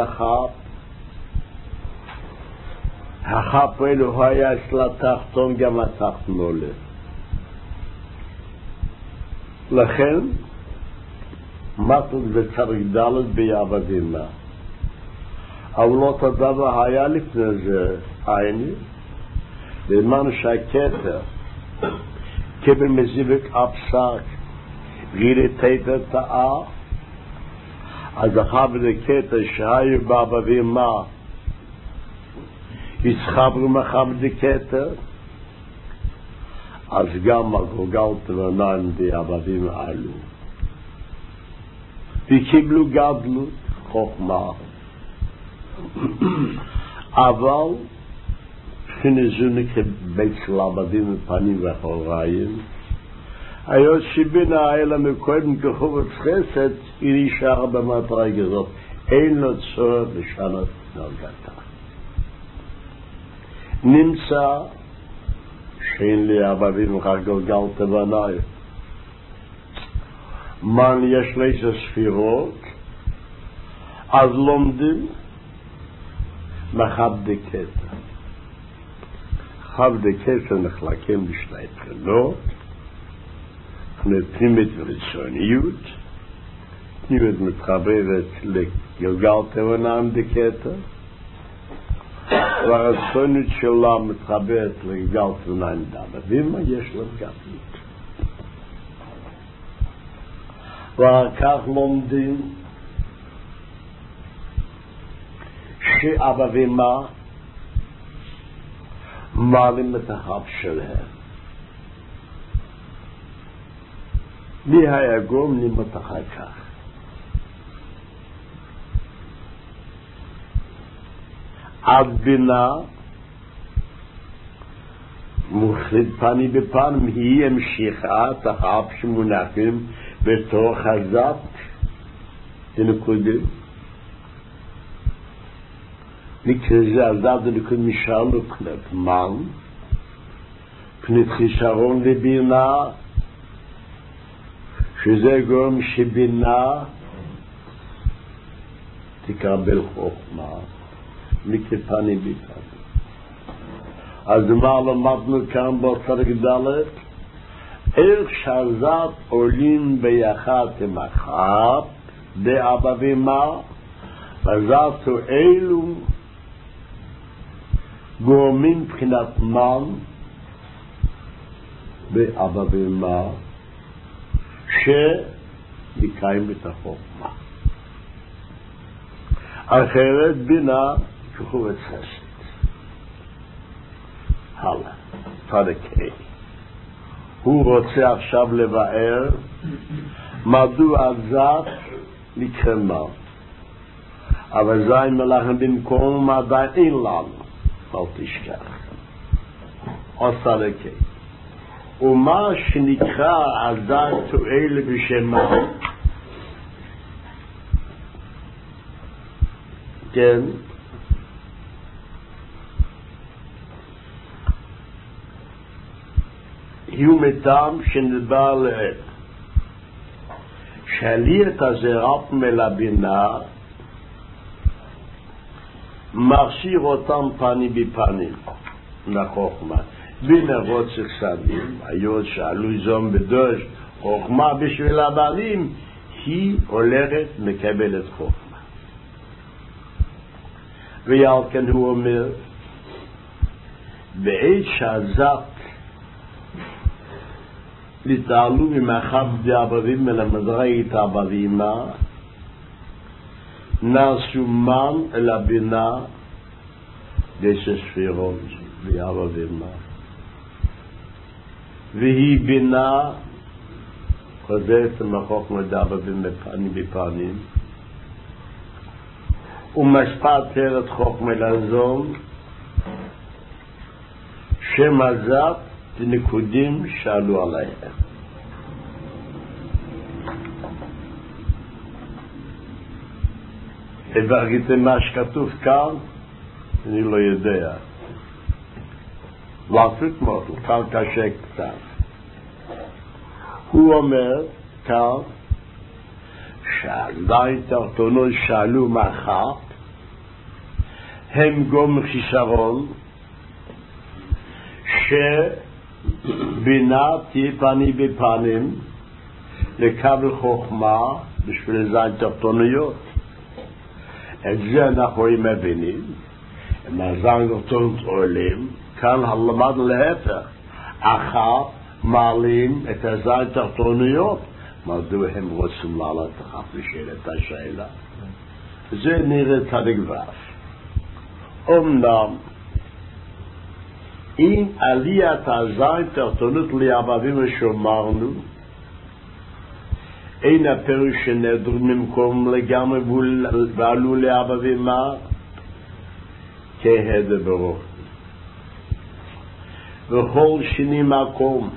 החפ אלו היה אצל התחתון גם התחתון עולה לכן מתוק וצדיק דלת ביעבדים אבל לא תדבר היה לפני זה עיני במן שהכתר כבל מזיבק אפסק גילי תיתר תאה אז החב לכתר שהיו בעבדים יצחברו מחב לכתר אז גם הגולגלת וניים בעבדים עלו וקיבלו גדלות חוכמה אבל שנזונו כבית של עבדים ופנים ואחוריים היות שבין האלה מקודם כחובת חסד היא נשאר במטרה כזאת אין לו צורך לשנות דרגתה נמצא שאין לי עבדים רק גולגלת וניים מן יש לי ספירות אז לומדים מחבדי קטע חבדי קטע נחלקים בשני בחינות פנימית וחיצוניות פנימית מתחברת לגלגלת וניים דקטע והחיצוניות שלה מתחברת לגלגלת וניים דבדים יש להם גדלות ואחר כך לומדים שעבדים מעלים את החב שלהם מי היגום נמות אחר כך עד בינה מוחד פני בפן היא המשיכה את החב שמונחים בתור חזק תנקודים נקרזה הזד ונקוד משאלו פנת מן פנת חיסרון לבינה שזה גורם שבינה תקבל חוכמה מכפני בפני אז מה למדנו כאן בצדיק דלת איך שהזת עולים ביחד עם החב בעבדים הזת אלו גורמים בחינת מן בעבדים שמקיים את החוכמה אחרת בינה כחובת חסד הלאה צדיק הוא רוצה עכשיו לבאר מדוע הזת נקרמה אבל זין מלאכם במקום עדיין אין לנו אל תשכח צדיק ומה שנקרא הזת תועל בשמה כן הוא מטעם שנדבר לעת שעליית הזרעת מלבינה מחסיר אותם פנים בפנים לחוכמה בינה רוצה סדים היות שעלו זום בדוש חוכמה בשביל הבעלים היא הולכת מקבלת חוכמה ועל כן הוא אומר בעת שהזת נתעלו ממחב דאבבים אל המדרגת הבבימה, נעשו מן אל הבינה דשא ספירות דאבבימה. והיא בינה חוזרת מחוכמה דאבבים בפנים בפנים, ומשפט תרת חוכמה לזום, שם הזאת נקודים שאלו עליהם. הבאגיתם מה שכתוב כאן, אני לא יודע. לעשות מאוד, כאן קשה קצת. הוא אומר כאן, שעדיין תחתונו שאלו מאחר, הם גום חיסרון, שבינה תהיה פנים בפנים לקבל חוכמה בשביל זין תחתוניות. את זה אנחנו מבינים. מהזין תחתונות עולים, כאן למדנו להפך. אחר מעלים את הזין תחתוניות. מדוע הם רוצים לעלות אחת לשאלת השאלה? זה נראה תדגבף. אמנם אם עליית הזין תחתונות ליאבבים שאמרנו, אין הפירוש שנדרו ממקום לגמרי ועלו ליאבבים מה? כהדה ברוך. וכל שני מקום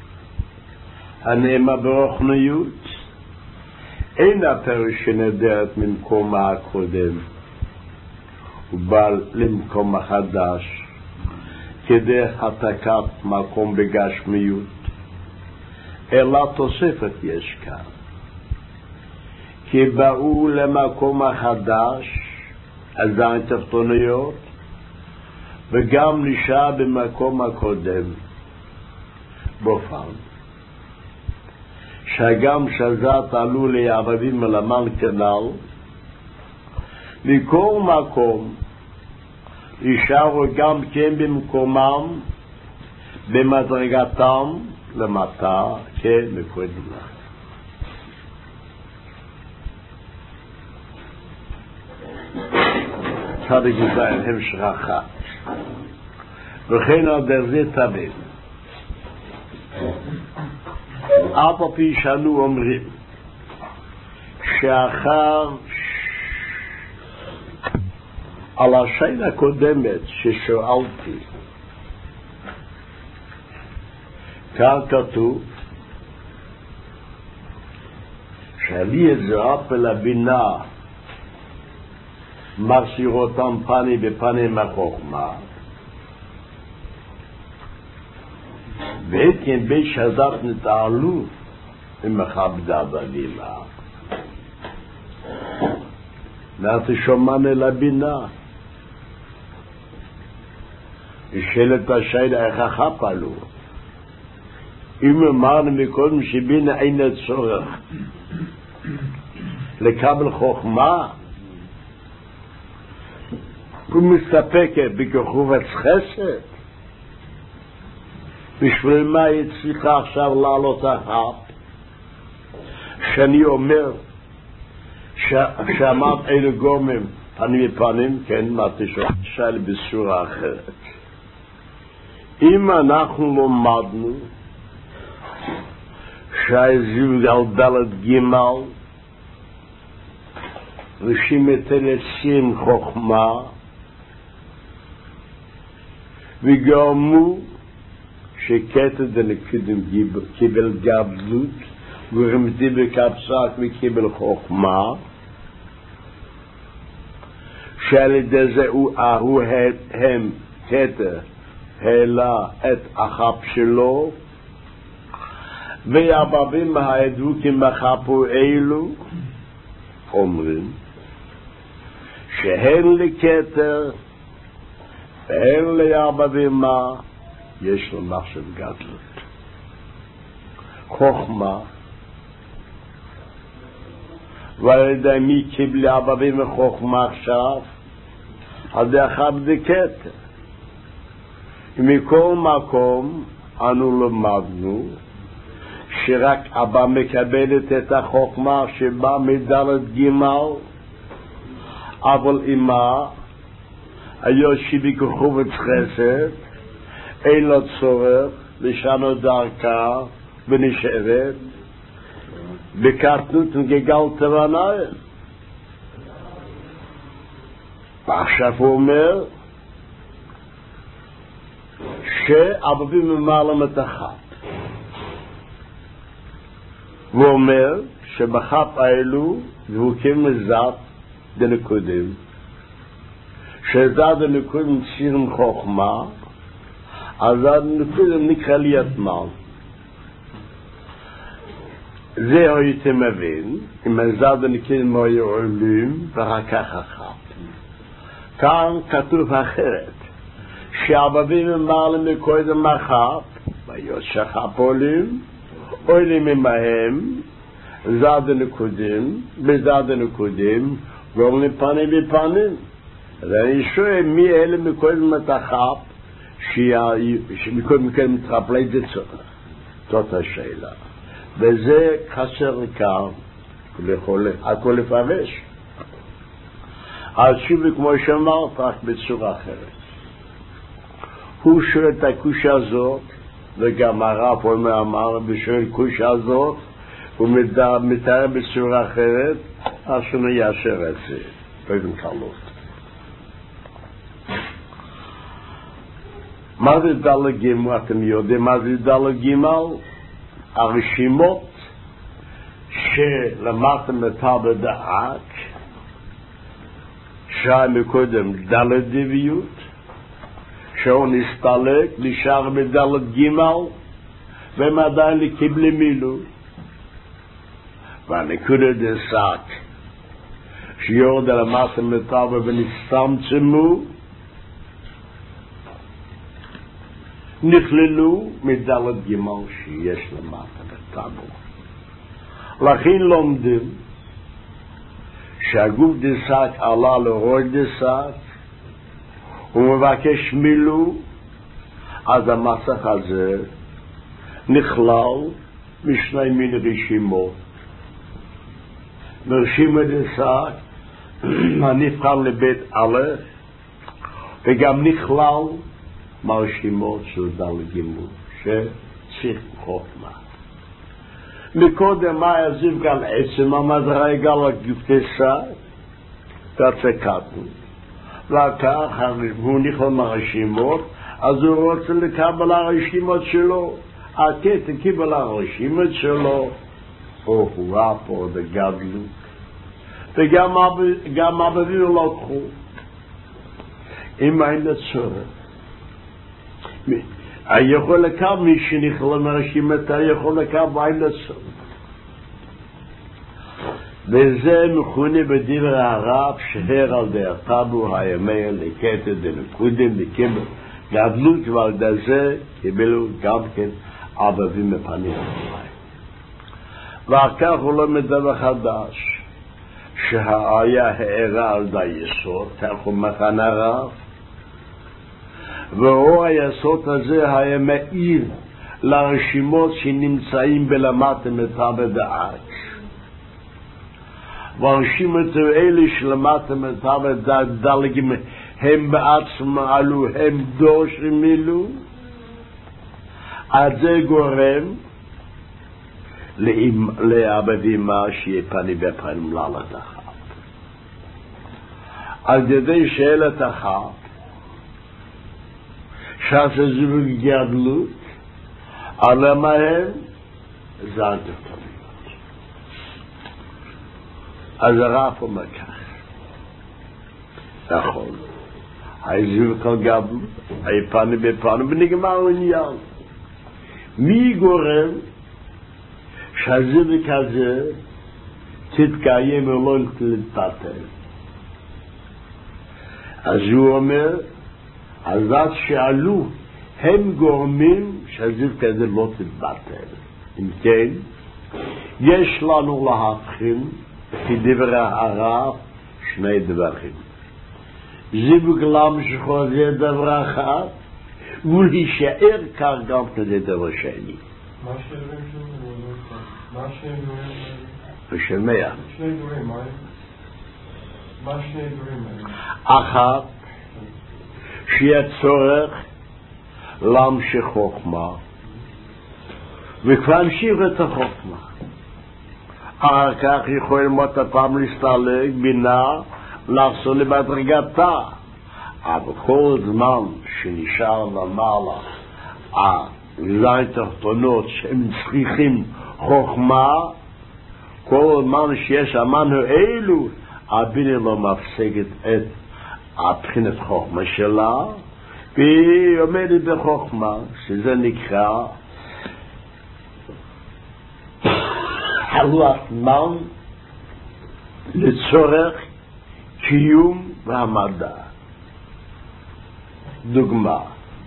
הנאמה ברוכניות, אין הפירוש שנדרת ממקום הקודם ובא למקום החדש, כדי התקת מקום בגשמיות, אלא תוספת יש כאן. כי באו למקום החדש, הזין תחתוניות, וגם נשאר במקום הקודם, בופן. שגם שזאת עלו ליאבבים מלמן כנל, מכל מקום, נשארו גם כן במקומם, במדרגתם למטה כמקודמה. צדיק מזיין המשך אחת. וכן על דרך זה תבין. אף על פי שאנו אומרים שאחר על השאלה הקודמת ששואלתי, כאן כתוב שעלי את זה אף אל הבינה מחזיר אותם פני בפנים החוכמה, וכן בשזת נתעלו ומכבדה בבינה. נתשומן אל הבינה. נשאלת השאלה איך החפלו. אם אמרנו מקודם שבינה אין צורך לקבל חוכמה, הוא מסתפקת בכוכבת חסד. בשביל מה היא צריכה עכשיו לעלות אחת? שאני אומר שאמרת אלה גורמים פנים בפנים, כן, מה תשאל בסורה אחרת. אם אנחנו לומדנו שהזיווג על דלת גימל ושמתלת סין חוכמה וגרמו שקטע דנקדם קיבל גבלות ורמתי בקפסק וקיבל חוכמה, שעל ידי זה הם קטע העלה את החפ שלו, והבבים העדוקים בחפו אלו אומרים שהן לקטע והן ליבבים מה יש לו מחשב גדלות. חוכמה, ועל ידי מי קיבל אבבים וחוכמה עכשיו? על דרך הבדיקת. מכל מקום אנו למדנו שרק אבא מקבלת את החוכמה שבא מדלת גימל, אבל אמא, היושי בכוכבת חסד, אין לו צורך לשנות דרכה ונשארת בקטנות וגגלת ועניים. ועכשיו הוא אומר שאבא ממעלה מתחת. הוא אומר שבחף האלו דבוקים מזאת דנקודים, שזאת דנקודים צירים חוכמה, אז דנקודים נקרא לי עצמם. זה הייתי מבין, אם זאת דנקודים היו עולים ורק אחת. כאן כתוב אחרת, שהאבבים ממעלה מקודם אחת, והיות שחף עולים, עולים עמהם, זד הנקודים, בזד הנקודים, ועולים פנים בפנים. ואני שואל מי אלה מקודם מתחף, שמקודם מתחפלי זה צורך. זאת השאלה. וזה חסר כאן, הכל לפרש. אז שוב כמו שאמרת, רק בצורה אחרת. הוא שואל את הקושה הזאת, וגם הרב אומר אמר בשביל קושה הזאת, הוא מתאר בצורה אחרת, אז שהוא יאשר את זה, באופן קלות. מה זה דלת גימל? אתם יודעים מה זה דלת גימל? הרשימות שלמדתם אותה בדעת, שהיה מקודם דלת דביות, שהוא נסתלק, נשאר בדלת גימל, והם עדיין קיבלו מילו. והנקודה דסק, שיורד על המטה מטבע ונסתמצמו, נכללו מדלת גימל שיש למטה מטבע. לכן לומדים שהגוף דסק עלה לרוי דסק, הוא מבקש מילו, אז המסך הזה נכלל משני מין רשימות. ברשימה דסק הנבחר לבית א', וגם נכלל מהרשימות של דלת גימל, שצריך חוכמה. מקודם היה זיו גם עצם המדרגה לגוף דסק, תצקתנו. וכך הוא נכלל מהרשימות, אז הוא רוצה לקבל הרשימות שלו. הקטע קיבל הרשימות שלו, הוא ראה פה בגדלות. וגם אבבים לא קחו. אם אין לצורך. היכול לקבל מי שנכלל מהרשימות, היכול לקבל אין לצורך. וזה מכונה בדברי הרב שהר על דעתנו הימי לקטע דנקודים לקיבל גדלות, ועל זה קיבלו גם כן אבבים מפנים עליי. ואחר כך הוא לא מדבר חדש שהאיה הערה על די יסוד, כך הוא מכן הרב, והוא היסוד הזה היה מאיר לרשימות שנמצאים בלמטם את הבדעת. והרשימות האלה שלמטם את הבדעת דלגים הם בעצמם עלו, הם דורשים מילו, עד זה גורם לאבדים מה שיהיה פני בפנים ללת אחת. על ידי שאלת אחת, שעשה זיווג גדלות, על המהם זעת הפניות. אז הרב אומר כך, נכון, זיווג כל גדלות, פני בפנים, ונגמר עניין. מי גורם שהזיווג הזה תתקיים ולא תתפתל? אז הוא אומר, אז עד שעלו הם גורמים שהזיווג הזה לא תתבטל. אם כן, יש לנו להבחין כדברי הרב שני דברים. זיווג להמשכו זה דבר אחד, ולהישאר כך גם כדי דבר שני. מה שדברים שהוא? מה שדברים? ושמע. שני דברים, מה שני דברים? אחת, שיהיה צורך להמשיך חוכמה, וכבר להמשיך את החוכמה. אחר כך יכול ללמוד הפעם להסתלק בינה, לחזור למדרגתה. אבל כל זמן שנשאר למעלה, הזין תחתונות שהם צריכים חוכמה, כל זמן שיש אמנו אלו, הבינה לא מפסקת את הבחינת חוכמה שלה, והיא עומדת בחוכמה, שזה נקרא הלוח זמן לצורך קיום והמדע. דוגמה,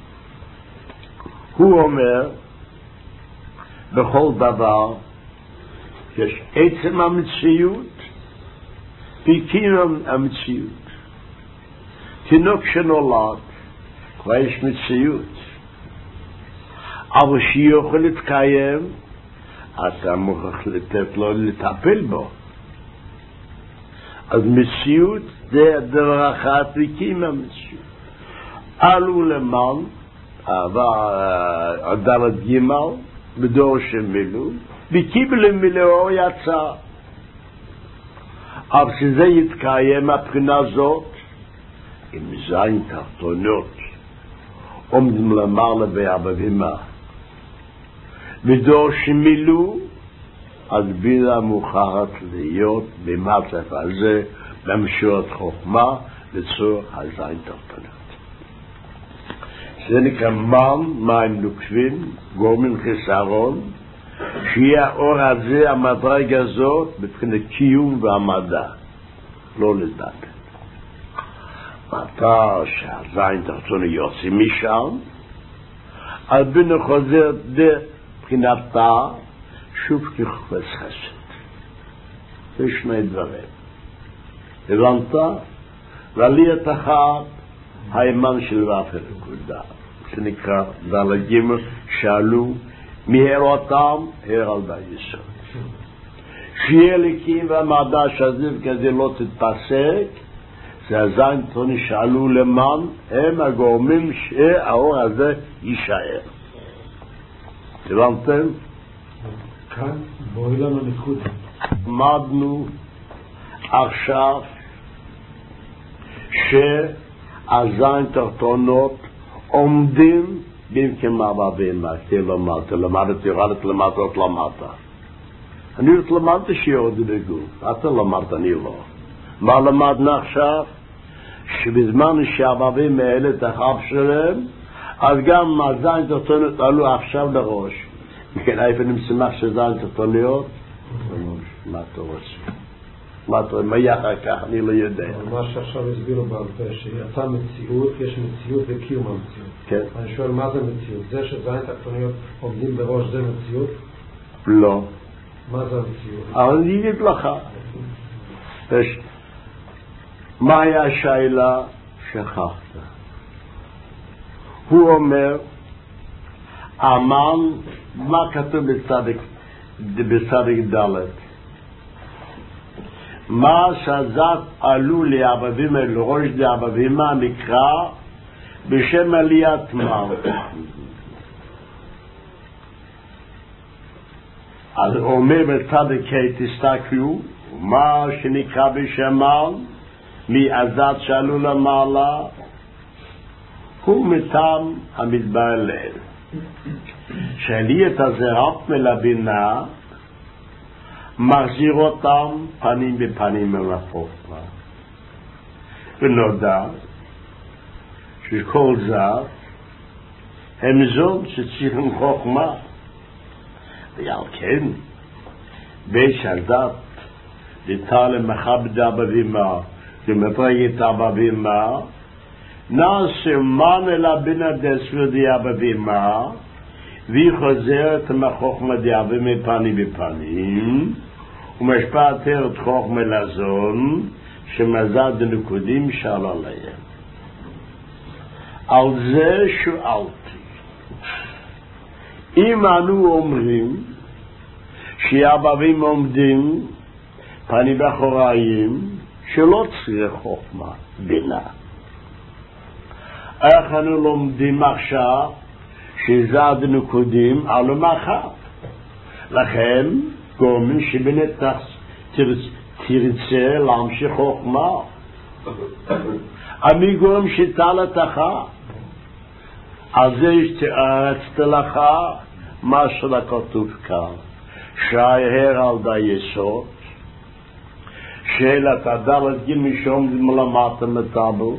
הוא אומר בכל דבר יש עצם המציאות וקיום המציאות. תינוק שנולד כבר יש מציאות, אבל שיוכל להתקיים אתה מוכרח לתת לו לטפל בו. אז מציאות זה הדבר אחת וקיום המציאות. עלו למען הדלת גימל בדור שמילאו וקיבל מילאו יצא. אבל שזה יתקיים הבחינה זאת עם זין תחתונות עומדים למעלה בהבהמה בדור שמילאו, אז בינה מוכרחת להיות במצב הזה במשרות חוכמה לצורך הזין תחתונות. זה נקרא מים נוקבים, גורמים חיסרון, שיהיה האור הזה, המדרגה הזאת, מבחינת קיום והמדע, לא לדעת. מתי שהזין תחתון יוצאים משם, אז בינה חוזר מבחינתה, שוב כחפש חסד. זה שני דברים. הבנת? ועליית אחת, האימן של ואפר נקודה. שנקרא דלגים שאלו מהר אותם, הר על ביסוד. שיהיה לקים והמדע שהזיו כזה לא תתפסק, זה הזין תוני שאלו למען, הם הגורמים שהאור הזה יישאר. הבנתם? כאן בואי לנו נקודה. למדנו עכשיו שהזין תחתונות עומדים במקמה בהבהמה, למדת, יורדת למטות למטה. אני למדתי שיעור בגוף, אתה למדת, אני לא. מה למדנו עכשיו? שבזמן שהבהמה האלה את החב שלהם, אז גם הזין תחתונות עלו עכשיו לראש. מכן איפה נמצמח שזין תחתוניות? מה אתה רוצה? מה יהיה אחר כך? אני לא יודע. מה שעכשיו הסבירו בעל פה, שאתה מציאות, יש מציאות וקיום המציאות. כן. אני שואל, מה זה מציאות? זה שזין תחתוניות עומדים בראש, זה מציאות? לא. מה זה המציאות? אבל אני אגיד לך. מה היה השאלה? שכחת. הוא אומר, אמן, מה כתוב בצדיק ד'? מה שהזת עלו להבהמה, לראש להבהמה נקרא בשם עליית מן. אז אומר בצדיק תסתכלו, מה שנקרא בשם מן, מהזת שעלו למעלה, הוא מטעם המדבר אליהם. שעליית הזרעת מלבינה, מחזיר אותם פנים בפנים אל החוכמה. ונודע שכל זאת הם זאת שצריכים חוכמה. ועל כן, בית הדת ניתן למכבד הבהמה ומדרגת הבהמה, נעשה מן אל הבינה דספרדי הבהמה, והיא חוזרת מהחוכמה דהבהמה פנים בפנים, ומשפעת את חוכמה לזון, שמזד דנקודים שאל עליהם. על זה שואלתי, אם אנו אומרים שהבבים עומדים פנים באחוריים שלא צריך חוכמה, בינה. איך אנו לומדים עכשיו שזד נקודים על המחר? לכן גורמים שבנתח תרצה להמשיך חוכמה. עמי גורם שיטה לתחה. אז זה תארצת לך מה שלכתוב כאן. שההר על די יסוד. שאלת הדלת גיל משום מלמטה מטאבו.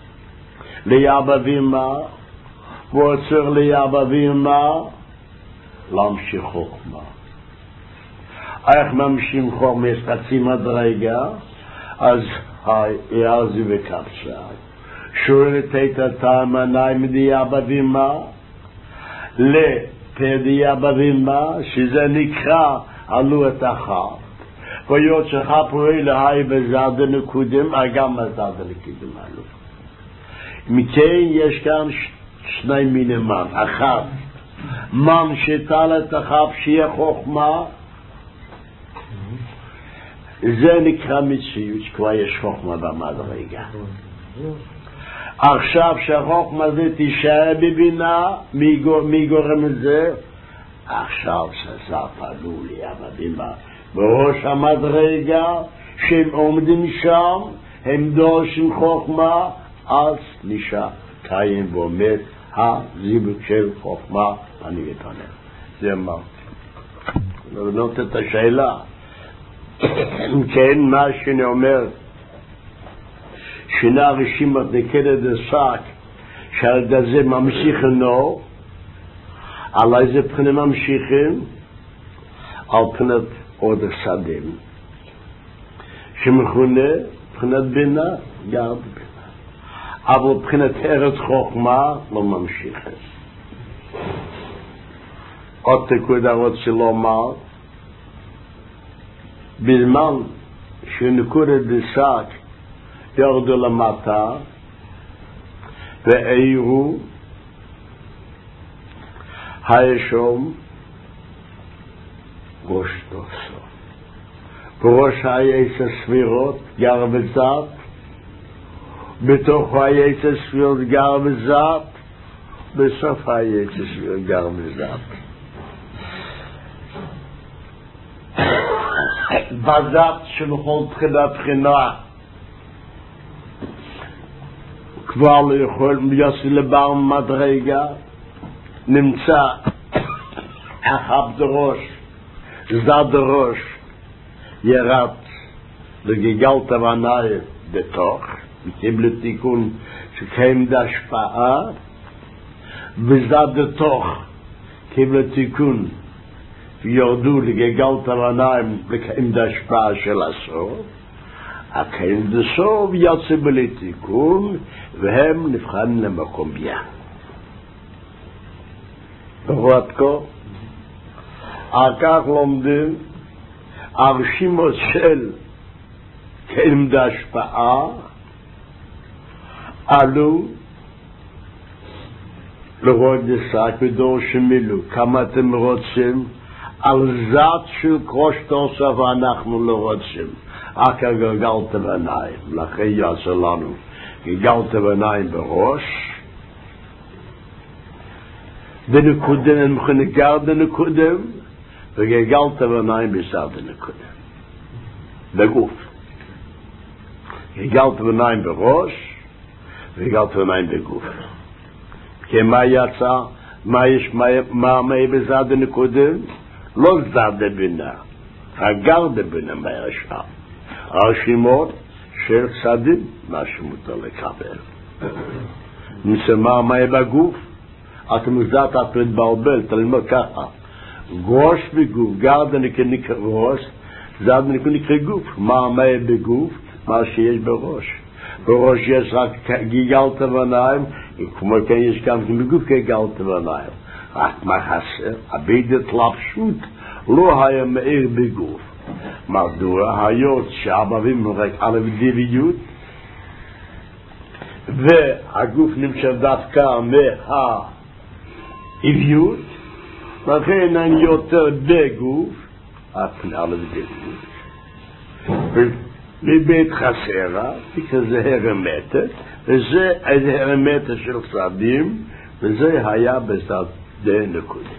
ליאבבים ועוצר ליאבבים להמשיך חוכמה. איך ממשיכים חוכמה? יש חצי מדרגה, אז יעזי וקפצה. שואלת את הטעם עיניים דיאבבים לפדיאבבים שזה נקרא עלו את אחת. ויוד שלך פועל להי בזד הנקודים, גם הזד הנקודים עלו. מכן יש כאן שני מיני מן. אחת, מן שטל את החף שיהיה חוכמה, זה נקרא מציאות, כבר יש חוכמה במדרגה. עכשיו שהחוכמה זה תישאר בבינה, מי גורם את זה? עכשיו שזה פעלו לי המדימה בראש המדרגה, שהם עומדים שם, הם דורשים חוכמה, אז נשאר קיים ועומד הזיווג של חוכמה אני מתענר. זה מה? לבנות את השאלה. כן, מה שאני אומר, שינה רשימת נקדת השק, שעל זה ממשיכנו, על איזה בחינה ממשיכים? על בחינת עוד השדים, שמכונה בחינת בינה, גר בבינה. אבל בחינת ארץ חוכמה לא ממשיכת. עוד נקודה רוצה לומר, בזמן שנקודת השק ירדו למטה ואירו הישום ראש תוסו. בראש היעץ הספירות גר בזאת, בתוך היעץ הספירות גר בזאת, בסוף היעץ הספירות גר בזאת. בזאת שבכל בחינה כבר לא יכול יוסי לבר מדרגה, נמצא אחב דרוש, זד דרוש, ירד לגגלת ועניים בתוך, וקיבל תיקון שקיים דשפעה, וזד בתוך קיבל תיקון ויורדו לגגלת ועניים לקיים דשפעה של הסוף, הקיים דסוף יוצא בלי תיקון, והם נבחנים למקום ביה. ברור כה? על כך לומדים הרשימות של כעמדה השפעה עלו לראות דסק ודור שמילו כמה אתם רוצים על זאת של קרוש תוסף ואנחנו לא רוצים אקר גלגלת בעיניים לכן יעשה לנו גלגלת בעיניים בראש דנקודם מכנגר דנקודם וגלגלת בעיניים בסר דנקודם בגוף גלגלת בעיניים בראש וגלגלת בעיניים בגוף כי מה יצא? מה בסר דנקודם? לא זר דבינה הגר דבינה מה ישב הרשימות של צדים מה שמותר לקבל מסמה מה בגוף אתם מוזעת את מתברבל, תלמוד ככה. גרוש בגוף, גרד נקרא ראש, זד נקרא גוף. מה בגוף? מה שיש בראש. בראש יש רק גלגלת ועיניים, כמו כן יש גם בגוף גלגלת ועיניים. רק מה חסר? הבידת לפשוט לא היה מאיר בגוף. מדוע? היות שהבבים רק א' דיביות, והגוף נמשך דווקא איביות, לכן אני יותר בגוף, הפנאל בגוף. מבית חסרה, כזה הרמטת, וזה הרמטת של צדים, וזה היה בצד נקודם.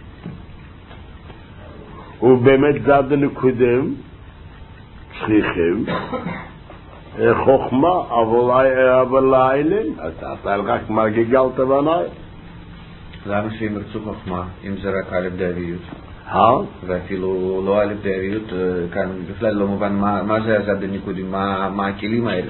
ובאמת צד נקודם צריכים חוכמה, אבל להילים, אתה רק מה גיגלת בנאי. למה שהם ירצו חוכמה, אם זה רק א' דאביות? ואפילו לא א' דאביות, כאן בכלל לא מובן מה זה הזד הניקודים, מה הכלים האלה.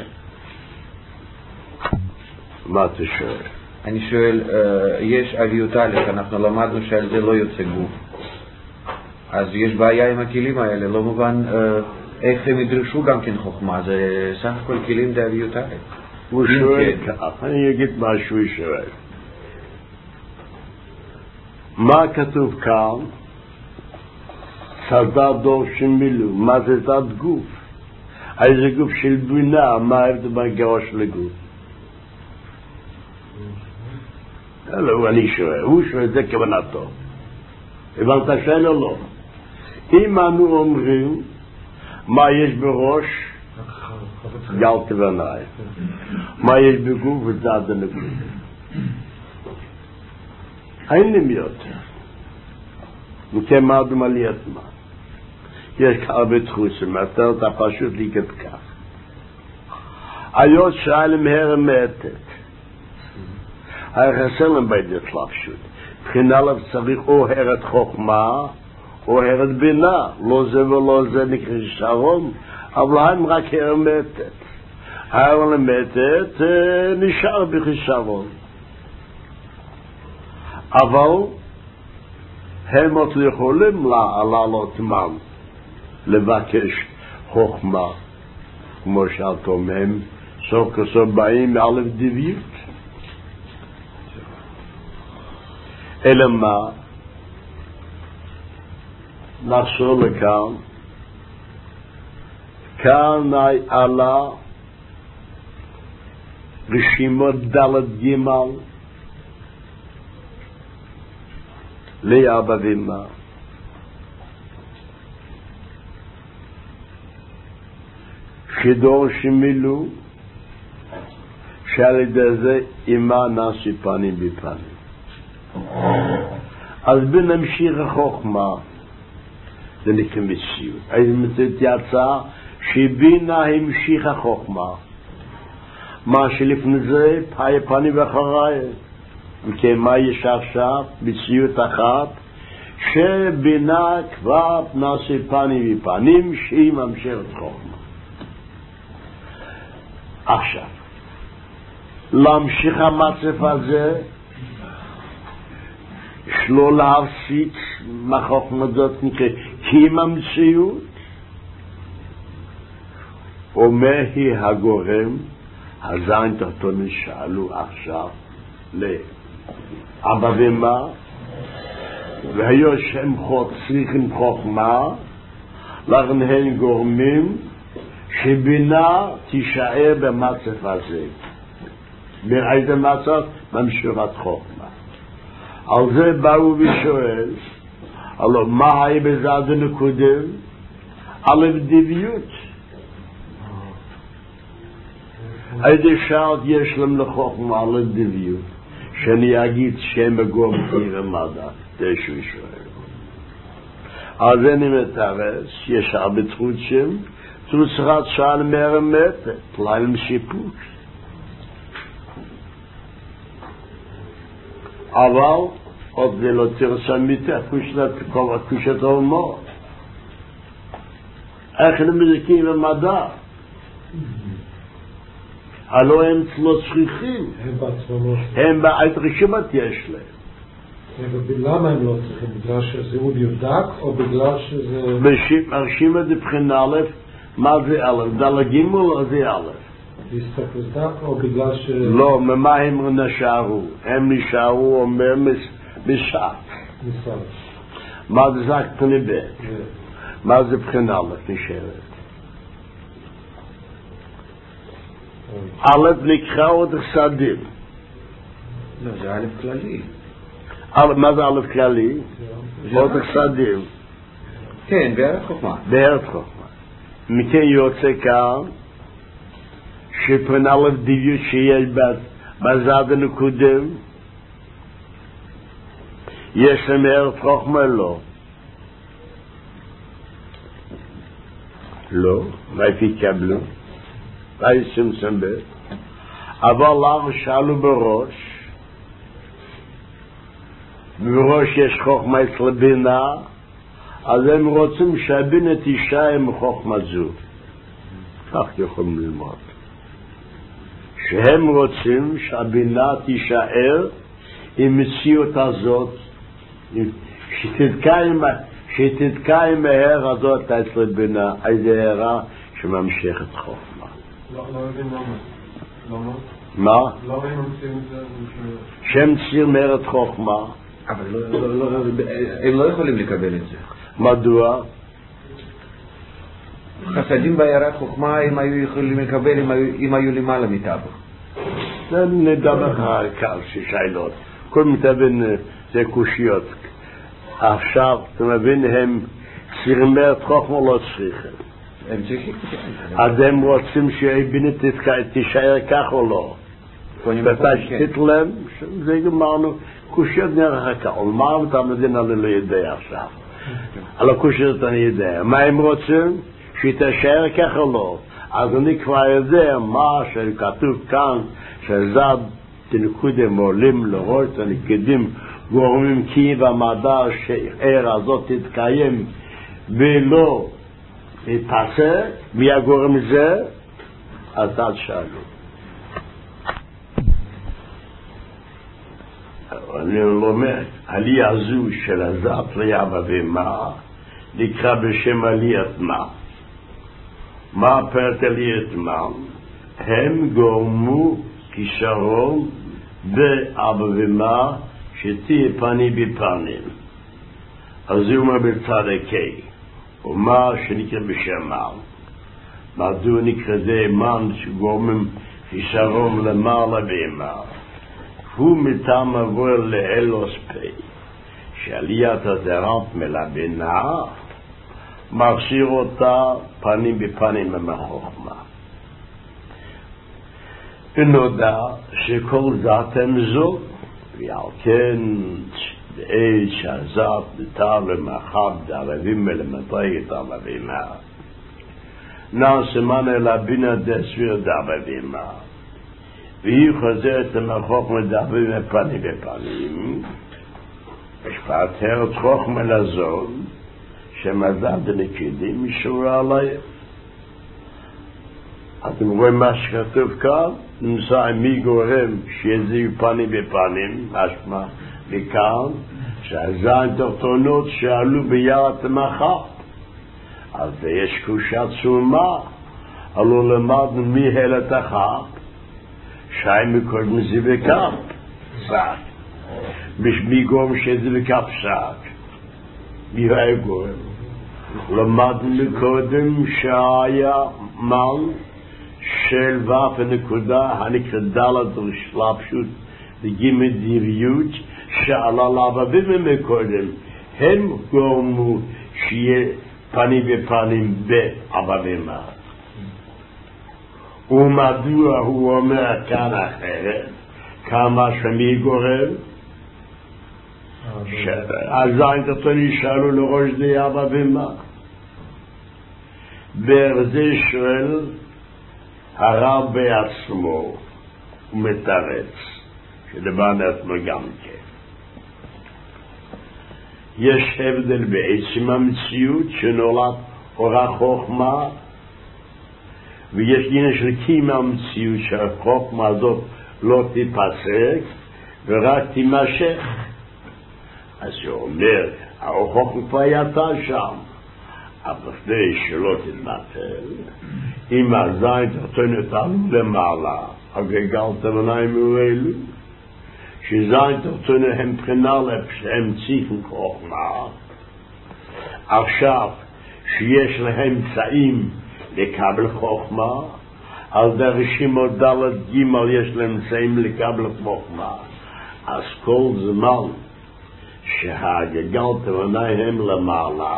מה אתה שואל? אני שואל, יש אביות א', אנחנו למדנו שעל זה לא יוצא גוף. אז יש בעיה עם הכלים האלה, לא מובן איך הם ידרשו גם כן חוכמה, זה סך הכל כלים דאביות א'. הוא שואל כך, אני אגיד מה שהוא שואל. מה כתוב כאן? צדת דור שמילו, מה זה צד גוף? איזה גוף של בינה, מה ההבדל בין גאו של גוף? לא, אני שואל, הוא שואל, זה כוונתו. הבנת שאלה או לא? אם אנו אומרים מה יש בראש, גל כוונאי. מה יש בגוף וצד הנגוף. אין להם יותר. מכן מה אדם עליית מה? יש הרבה תחוסים, אתה פשוט להגיד כך. היות שאלם הרמטת. היה חסר להם בידי התלבשות. מבחינה לב צריך או הרת חוכמה, או הרת בינה. לא זה ולא זה נקרא שרון, אבל הם רק הרמטת. הרמטת נשאר בחישרון. אבל הם עוד יכולים לעלות מן, לבקש חוכמה, כמו שאתם הם סוף כסוף באים מאלף דביות. אלא מה? נחזור לכאן, כאן עלה רשימות ד' ג' לאבא ואמא. שדור שמילו שעל ידי זה אמא נעשי פנים בפנים. אז בנמשיך החוכמה זה נקרא מציאות. אז יצא שבינה המשיך החוכמה. מה שלפני זה פנים ואחריי. וכן מה יש עכשיו? מציאות אחת שבינה כבר נעשי פנים בפנים שהיא ממשרת חוכמה. עכשיו להמשיך המצב הזה שלא להפסיק מהחוכמה זאת נקרא קים המציאות ומהי הגורם הזין תחתון שאלו עכשיו לאבא ומה והיו שהם צריכים חוכמה לכן הם גורמים שבינה תישאר במצב הזה. באיזה מצב? במשירת חוכמה. על זה באו ושואל, הלוא מה היה בזד הנקודם? על הבדיביות. איזה שעות יש להם לחוכמה על הבדיביות? שאני אגיד שהם בגורם מלמעלה, זה שהוא שואל. אז אני מתארץ, יש הרבה תחושים, תוצרת שעל מרמטת, לילה שיפוט. אבל עוד זה לא תרסה מיתה, כושת הומור. איך הם מזיקים במדע? הלא הם לא צריכים. הם בעד רשימת יש להם. למה הם לא צריכים? בגלל שזה הוא יודק או בגלל שזה... רשימה זה בחינה א', מה זה א'? ד' ג' או זה א'? להסתפק או בגלל ש... לא, ממה הם נשארו? הם נשארו אומר משעת. מה זה זק פני ב'? מה זה בחינה א' נשארת? א' נקרא עוד סדים. לא, זה א' כללי. מה זה א' כללי? עוד חסדים. כן, בערת חוכמה. בערת חוכמה. מכן יוצא כאן, שפן א' דיוק שיש בזד הנקודם, יש להם בערת חוכמה? לא. לא, מה יקבלו? מה ישמסם בית? אבל למה שאלו בראש יש חוכמה אצל בינה, אז הם רוצים שהבינה תישאר עם חוכמה זו. כך יכולים ללמוד. שהם רוצים שהבינה תישאר עם מציאות הזאת, שתתקע עם ההר הזאת אצל בינה, איזה הערה שממשכת חוכמה. לא מבין למה. מה? לא מבין ממציאים את זה. שם ציר מהרת חוכמה. אבל הם לא יכולים לקבל את זה. מדוע? חסדים בערת חוכמה הם היו יכולים לקבל אם היו למעלה מטבע. זה נדבר קל ששאלות. כל מתאבין זה קושיות. עכשיו, אתה מבין, הם צירים מהרת חוכמה לא צריכים. הם צריכים. אז הם רוצים שהבינה תישאר כך או לא. ותשתית להם, זה גמרנו, קושיות נראה כך. מה אתה מבין אני לא יודע עכשיו? על הקושיות אני יודע. מה הם רוצים? שהיא תישאר כך או לא. אז אני כבר יודע מה שכתוב כאן, שזד תנקודם עולים לראש, תנקדים גורמים כי והמדע שהער הזאת תתקיים ולא תעשה, מי הגורם זה? אז עד שאלו. אני לומד, עלייה זו של הזעת ליאבא ומה, נקרא בשם עליית מה. מה פרט עליית מה? הם גורמו כישרון באבא ומה, שתהיה פני בפנים. אז הוא אומר בצד הקי. ומה שנקרא בשם מה? מדוע נקרא זה מן שגורמים כישרון למעלה ומה? הוא מטעם עבור לאלוס פי, שעליית הדרת מלבינה, מכשיר אותה פנים בפנים עם החוכמה. ונודע שכל זאת הם זו, ועל כן בעת שהזאת נתר למחב דרבים ולמדרגת הרבימה, נעשה מן אל הבינה דסביר דרבימה, והיא חוזרת למחוכמה דרבים ופנים בפנים, השפעת הרץ חוכמה לזון, שמזל דנקידים ישורה עליהם. אתם רואים מה שכתוב כאן? נמצא מי גורם שיזיעו פנים בפנים, משמע מכאן, שהזין תחתונות שעלו בירת המחר. אז יש קושה עצומה, עלו למדנו מי הלת החר, שי מקודם זה בקאפ, סק. מי גורם שזה בקאפ סק? מי היה גורם? למדנו מקודם שהיה מן של ואף הנקודה הנקרא דלת רשלפשות וגימד דיריות שעלה לעבבים מקודם. הם גורמו שיהיה פנים בפנים בעבבים. ומדוע הוא אומר כאן אחרת? כמה שמי גורם? הזין תתוני שאלו לראש די עבבים. ברזה שואל הרב בעצמו ומתרץ שדברנו עצמו גם כן. יש הבדל בעצם המציאות שנולד אורה חוכמה, ויש עניין של קיום המציאות שהחוכמה הזאת לא תיפסק ורק תימשך. אז הוא אומר, החוכמה כבר הייתה שם, אבל כדי שלא תתבטל, אם הזין תחתון אותנו למעלה, הגגלתם עיניים ואלו, שזין תחתון הם בחינה שהם צריכים חוכמה, עכשיו שיש להם צעים לקבל חוכמה, על דרשימו דלת גימל יש להם צעים לקבל חוכמה, אז כל זמן שהגגלת ונהם למעלה,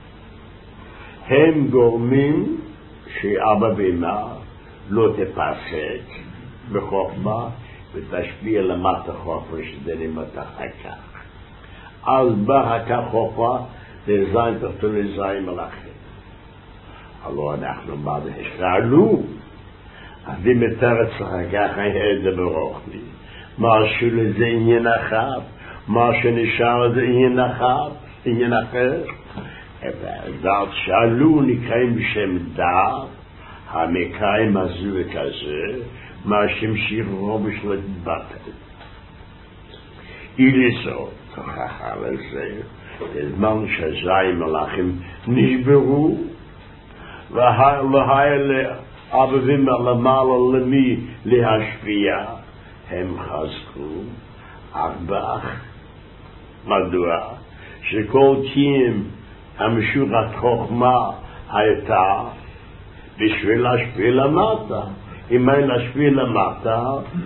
הם גורמים שאבא ואמא לא תפסק בחוכמה ותשפיע למטה חוכמה שדנים אותה אחר כך. אז בא הכך חוכמה לזין תחתו לזין מלאכים. הלא אנחנו מה השתעלו, אז אם מתארץ אחר כך הידע ברוחני, משהו לזה עניין אחד, מה שנשאר זה עניין אחד, עניין אחר. דעת שאלו נקראים בשם דעת, המקיים הזו וכזה, מה שמשירו בשלט בטל. איליסו, תוכחה לזה, בזמן שהזין מלאכים נשברו, והיו לאבבים למעלה למי להשפיע, הם חזקו, ארבח. מדוע? שכל תיים המשורת חוכמה הייתה בשביל להשפיע למטה. אם אין להשפיע למטה,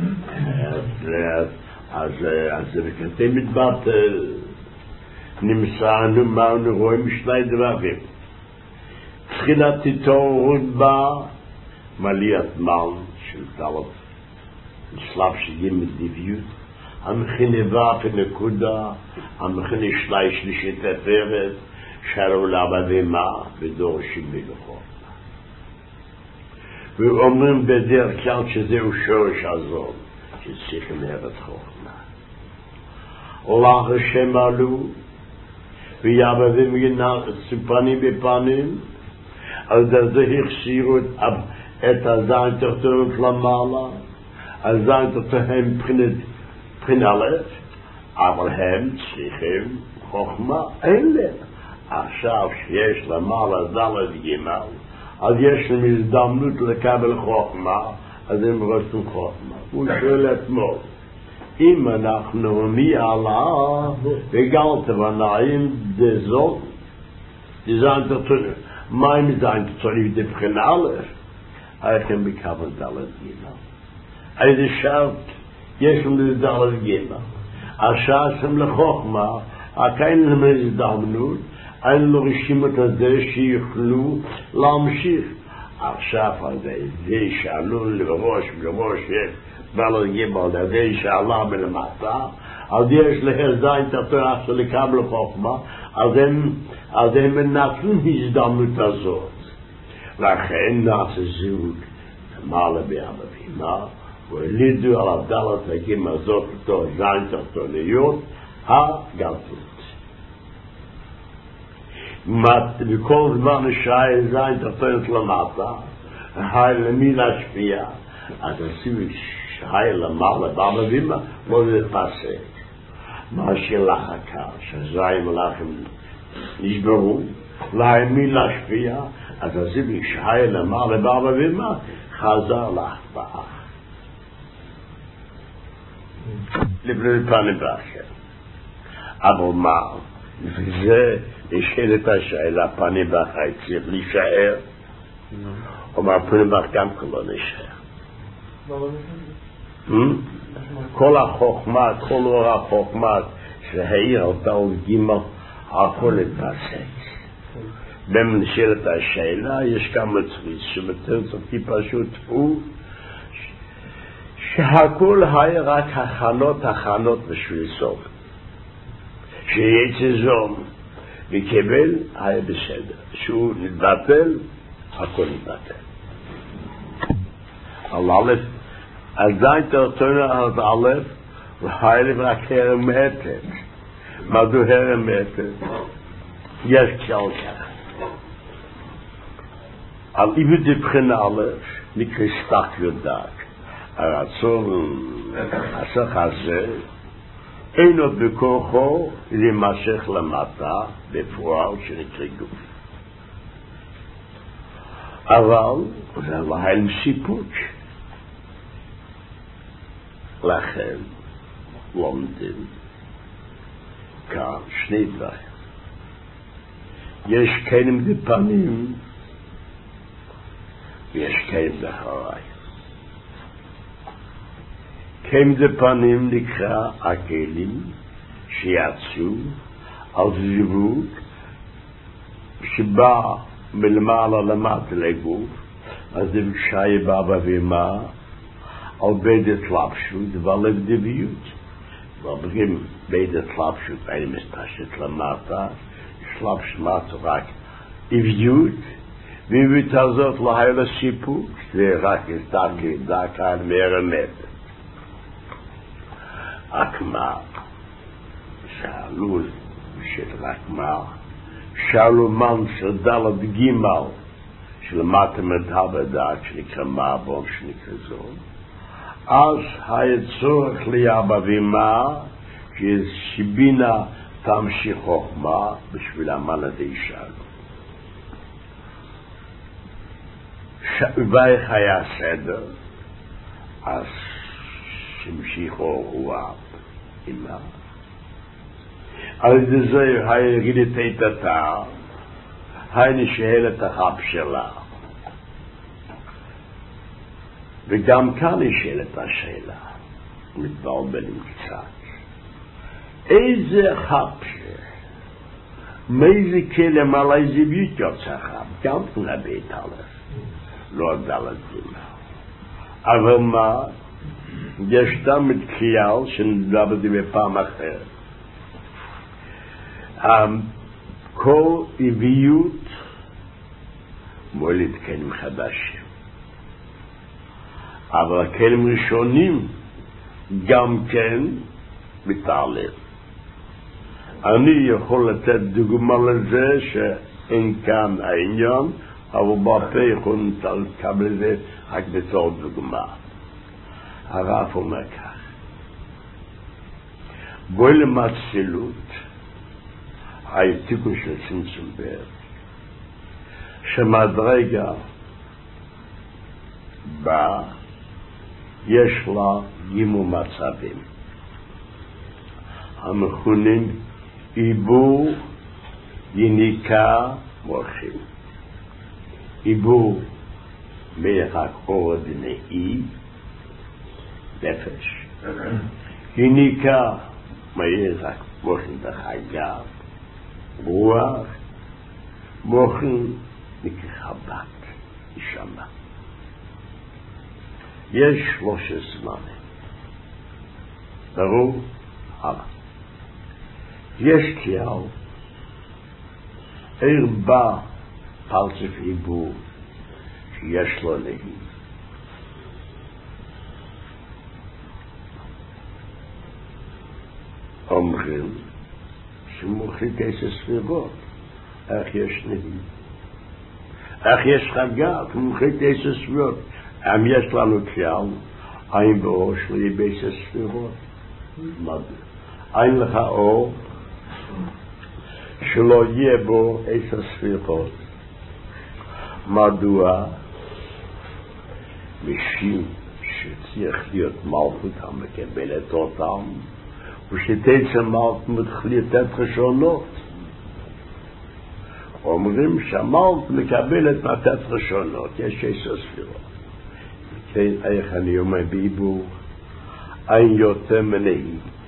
אז זה בכתי מתבטל. נמצאנו מה רואים בשני דברים. תחילת התעוררות בה, מליאת מן של תלת, שלב שגים מדביות, המכינה ונקודה, המכינה שלישית תפארת, שערו לעבדימה ודורשים מלוכות. ואומרים בדרך כלל שזהו שורש הזון, שצריכים לארץ חוכמה. לך השם עלו, ויעבדים ינצו פנים בפנים, על זה הכשירו את הזין תחתונות למעלה, הזין תחתונות מבחינה לב, אבל הם צריכים חוכמה, אין להם. עכשיו שיש למעלה דלת גימל, אז יש להם הזדמנות לקבל חוכמה, אז הם רוצים חוכמה. הוא שואל אתמול, אם אנחנו מעלה וגלת ונעים דזאת, דזיין תחתונות, מה אם זיין תחתונות מבחינה לב? איך הם מקבל דלת גימל? איזה שעת יש להם דלת גימל? השעה שהם לחוכמה, אין להם הזדמנות, אין לו רשימת הזה שיוכלו להמשיך. עכשיו זה שעלו לראש יש דלת גימל, זה שעלה מלמטה, אז יש להזין תחתונה של לקבל חוכמה, אז הם מנצלים הזדמנות הזאת. לכן נעשה זיווג למעלה באבא ולידו על הדלת הגימל הזאת אותו זין תחתוניות הגלתות. וכל זמן שהיה זין תחתונת למטה, היה למי להשפיע, אז עשינו שהיה למעלה באבא ואמא לא לפסק. מה שלך הכר, שהזין מלאכים נשברו, למי להשפיע, אז עשינו שהיה למעלה באבא ואמא, חזר להחבאה. לפני פנים באחר. אבל מה? וזה נשאלת השאלה, פנים באחר צריך להישאר, או מה פנים באחר גם לא נשאר. כל החוכמה, כל אור החוכמה שהעיר אותה וגימה, הכל התפסק. בנשאלת השאלה יש כמה צריס שמתרץ אותי פשוט הוא שהכל היה רק הכנות בשביל סוף. שיצא זום ויקבל היה בסדר. שהוא נתבטל, הכל נתבטל. על א', עדיין תרתונה על א', והיה לי רק הרם מעטת. מה זו הרם מעטת? יש כל כך. על איבוד הבחינה א', נקרא סתק יודק. הרצון הסך הזה אין עוד בכוחו להימשך למטה בפועל שנקרא גוף. אבל זה להם סיפוק. לכן לומדים כאן שני דברים. יש כלים דפנים ויש כלים דחרי. כלים דפנים נקרא הכלים שיצאו על זיווג שבא מלמעלה למטה לגוף, אז דבקשי באבא ואמא על בית התלבשות ועל הבדביות. ובגין בית התלבשות אין מסתשת למטה, שלבש מטה רק עבדיות, ועבדיות הזאת לא היה לה סיפוק, זה רק דקה מרמת. הקמה, שאלו של הקמה, שאלו מן של דלת גימל, שלמטה מדבר דעת שנקרא מעבון שנקרא זו, אז היה צורך לאבא ואמא שבינה תמשיך חוכמה בשביל המן הזה ישאלו. ואיך היה סדר? אז שמשיכו הוא אמא. על ידי זה היה ירידת את התא, היה נשאל את החב שלה. וגם כאן נשאל את השאלה, מתבלבלים קצת. איזה חב מאיזה כלם על איזה בית יוצא חב? גם נבית עליו. לא דלת גימל. אבל מה? יש תמיד קריאל שנדברתי בפעם אחרת. כל עביות מולד כלים חדשים. אבל הכלים ראשונים גם כן מתעלם. אני יכול לתת דוגמה לזה שאין כאן העניין, אבל בפה יכולים לקבל את זה רק בתור דוגמה. הרב אומר כך, בואי למצלות, העתיקו של צמצום בר, שמדרגה בה יש לה גימו מצבים, המכונים עיבור, יניקה, מוחים. עיבור מרק אור דנאי, נפש. יניקה מרק מוחים בחייו, רוח, מוחים מכחבת, נשמה. יש 3 זמנים. ברור? הלאה. יש כלל, עיר בא פרצף עיבור שיש לו נהי. אומרים שמוחית 10 ספירות, איך יש נהי? איך יש חגת? מוחית 10 ספירות. אם יש לנו כלל, אין באור שלי 10 ספירות. אין לך אור שלא יהיה בו 10 ספירות. מדוע? משום שצריך להיות מלכות המקבלת אותם, ושתצא מלכות מתחיל לתת ראשונות. אומרים שהמלכות מקבלת מתת ראשונות, יש 10 ספירות. כן, איך אני אומר בעיבור, אין יותר מנהי.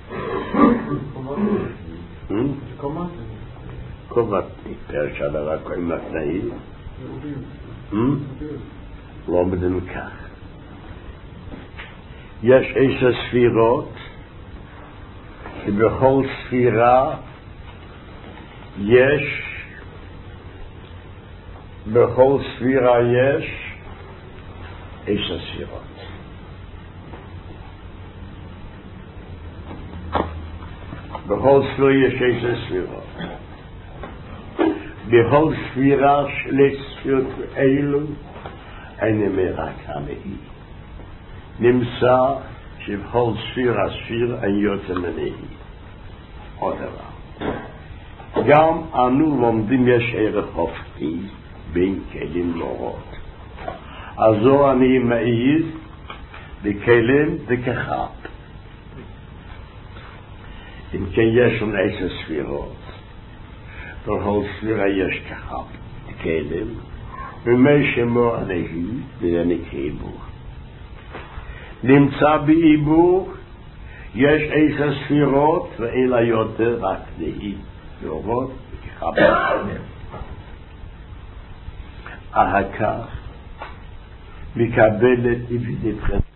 קומת פרש הדבר קוראים לתנאי. לא בדיוק כך. יש 10 ספירות, שבכל ספירה יש, בכל ספירה יש 10 ספירות. בכל ספירה יש 10 ספירות. בכל ספירה של ספירות אלו אין רק הנהי. נמצא שבכל ספירה אין יותר מנהי. עוד דבר. גם אנו לומדים יש ערך אופקי בין כלים לאורות. אז זו אני מעיד בכלים וכחב. אם כן יש לנו 10 ספירות, בכל ספירה יש כחב, כלים, ומי שמו הנהי, זה נקרא עיבור. נמצא בעיבור, יש איך הספירות ואלה יותר רק דהי ואורות וכחבר אחר כך מקבלת נפש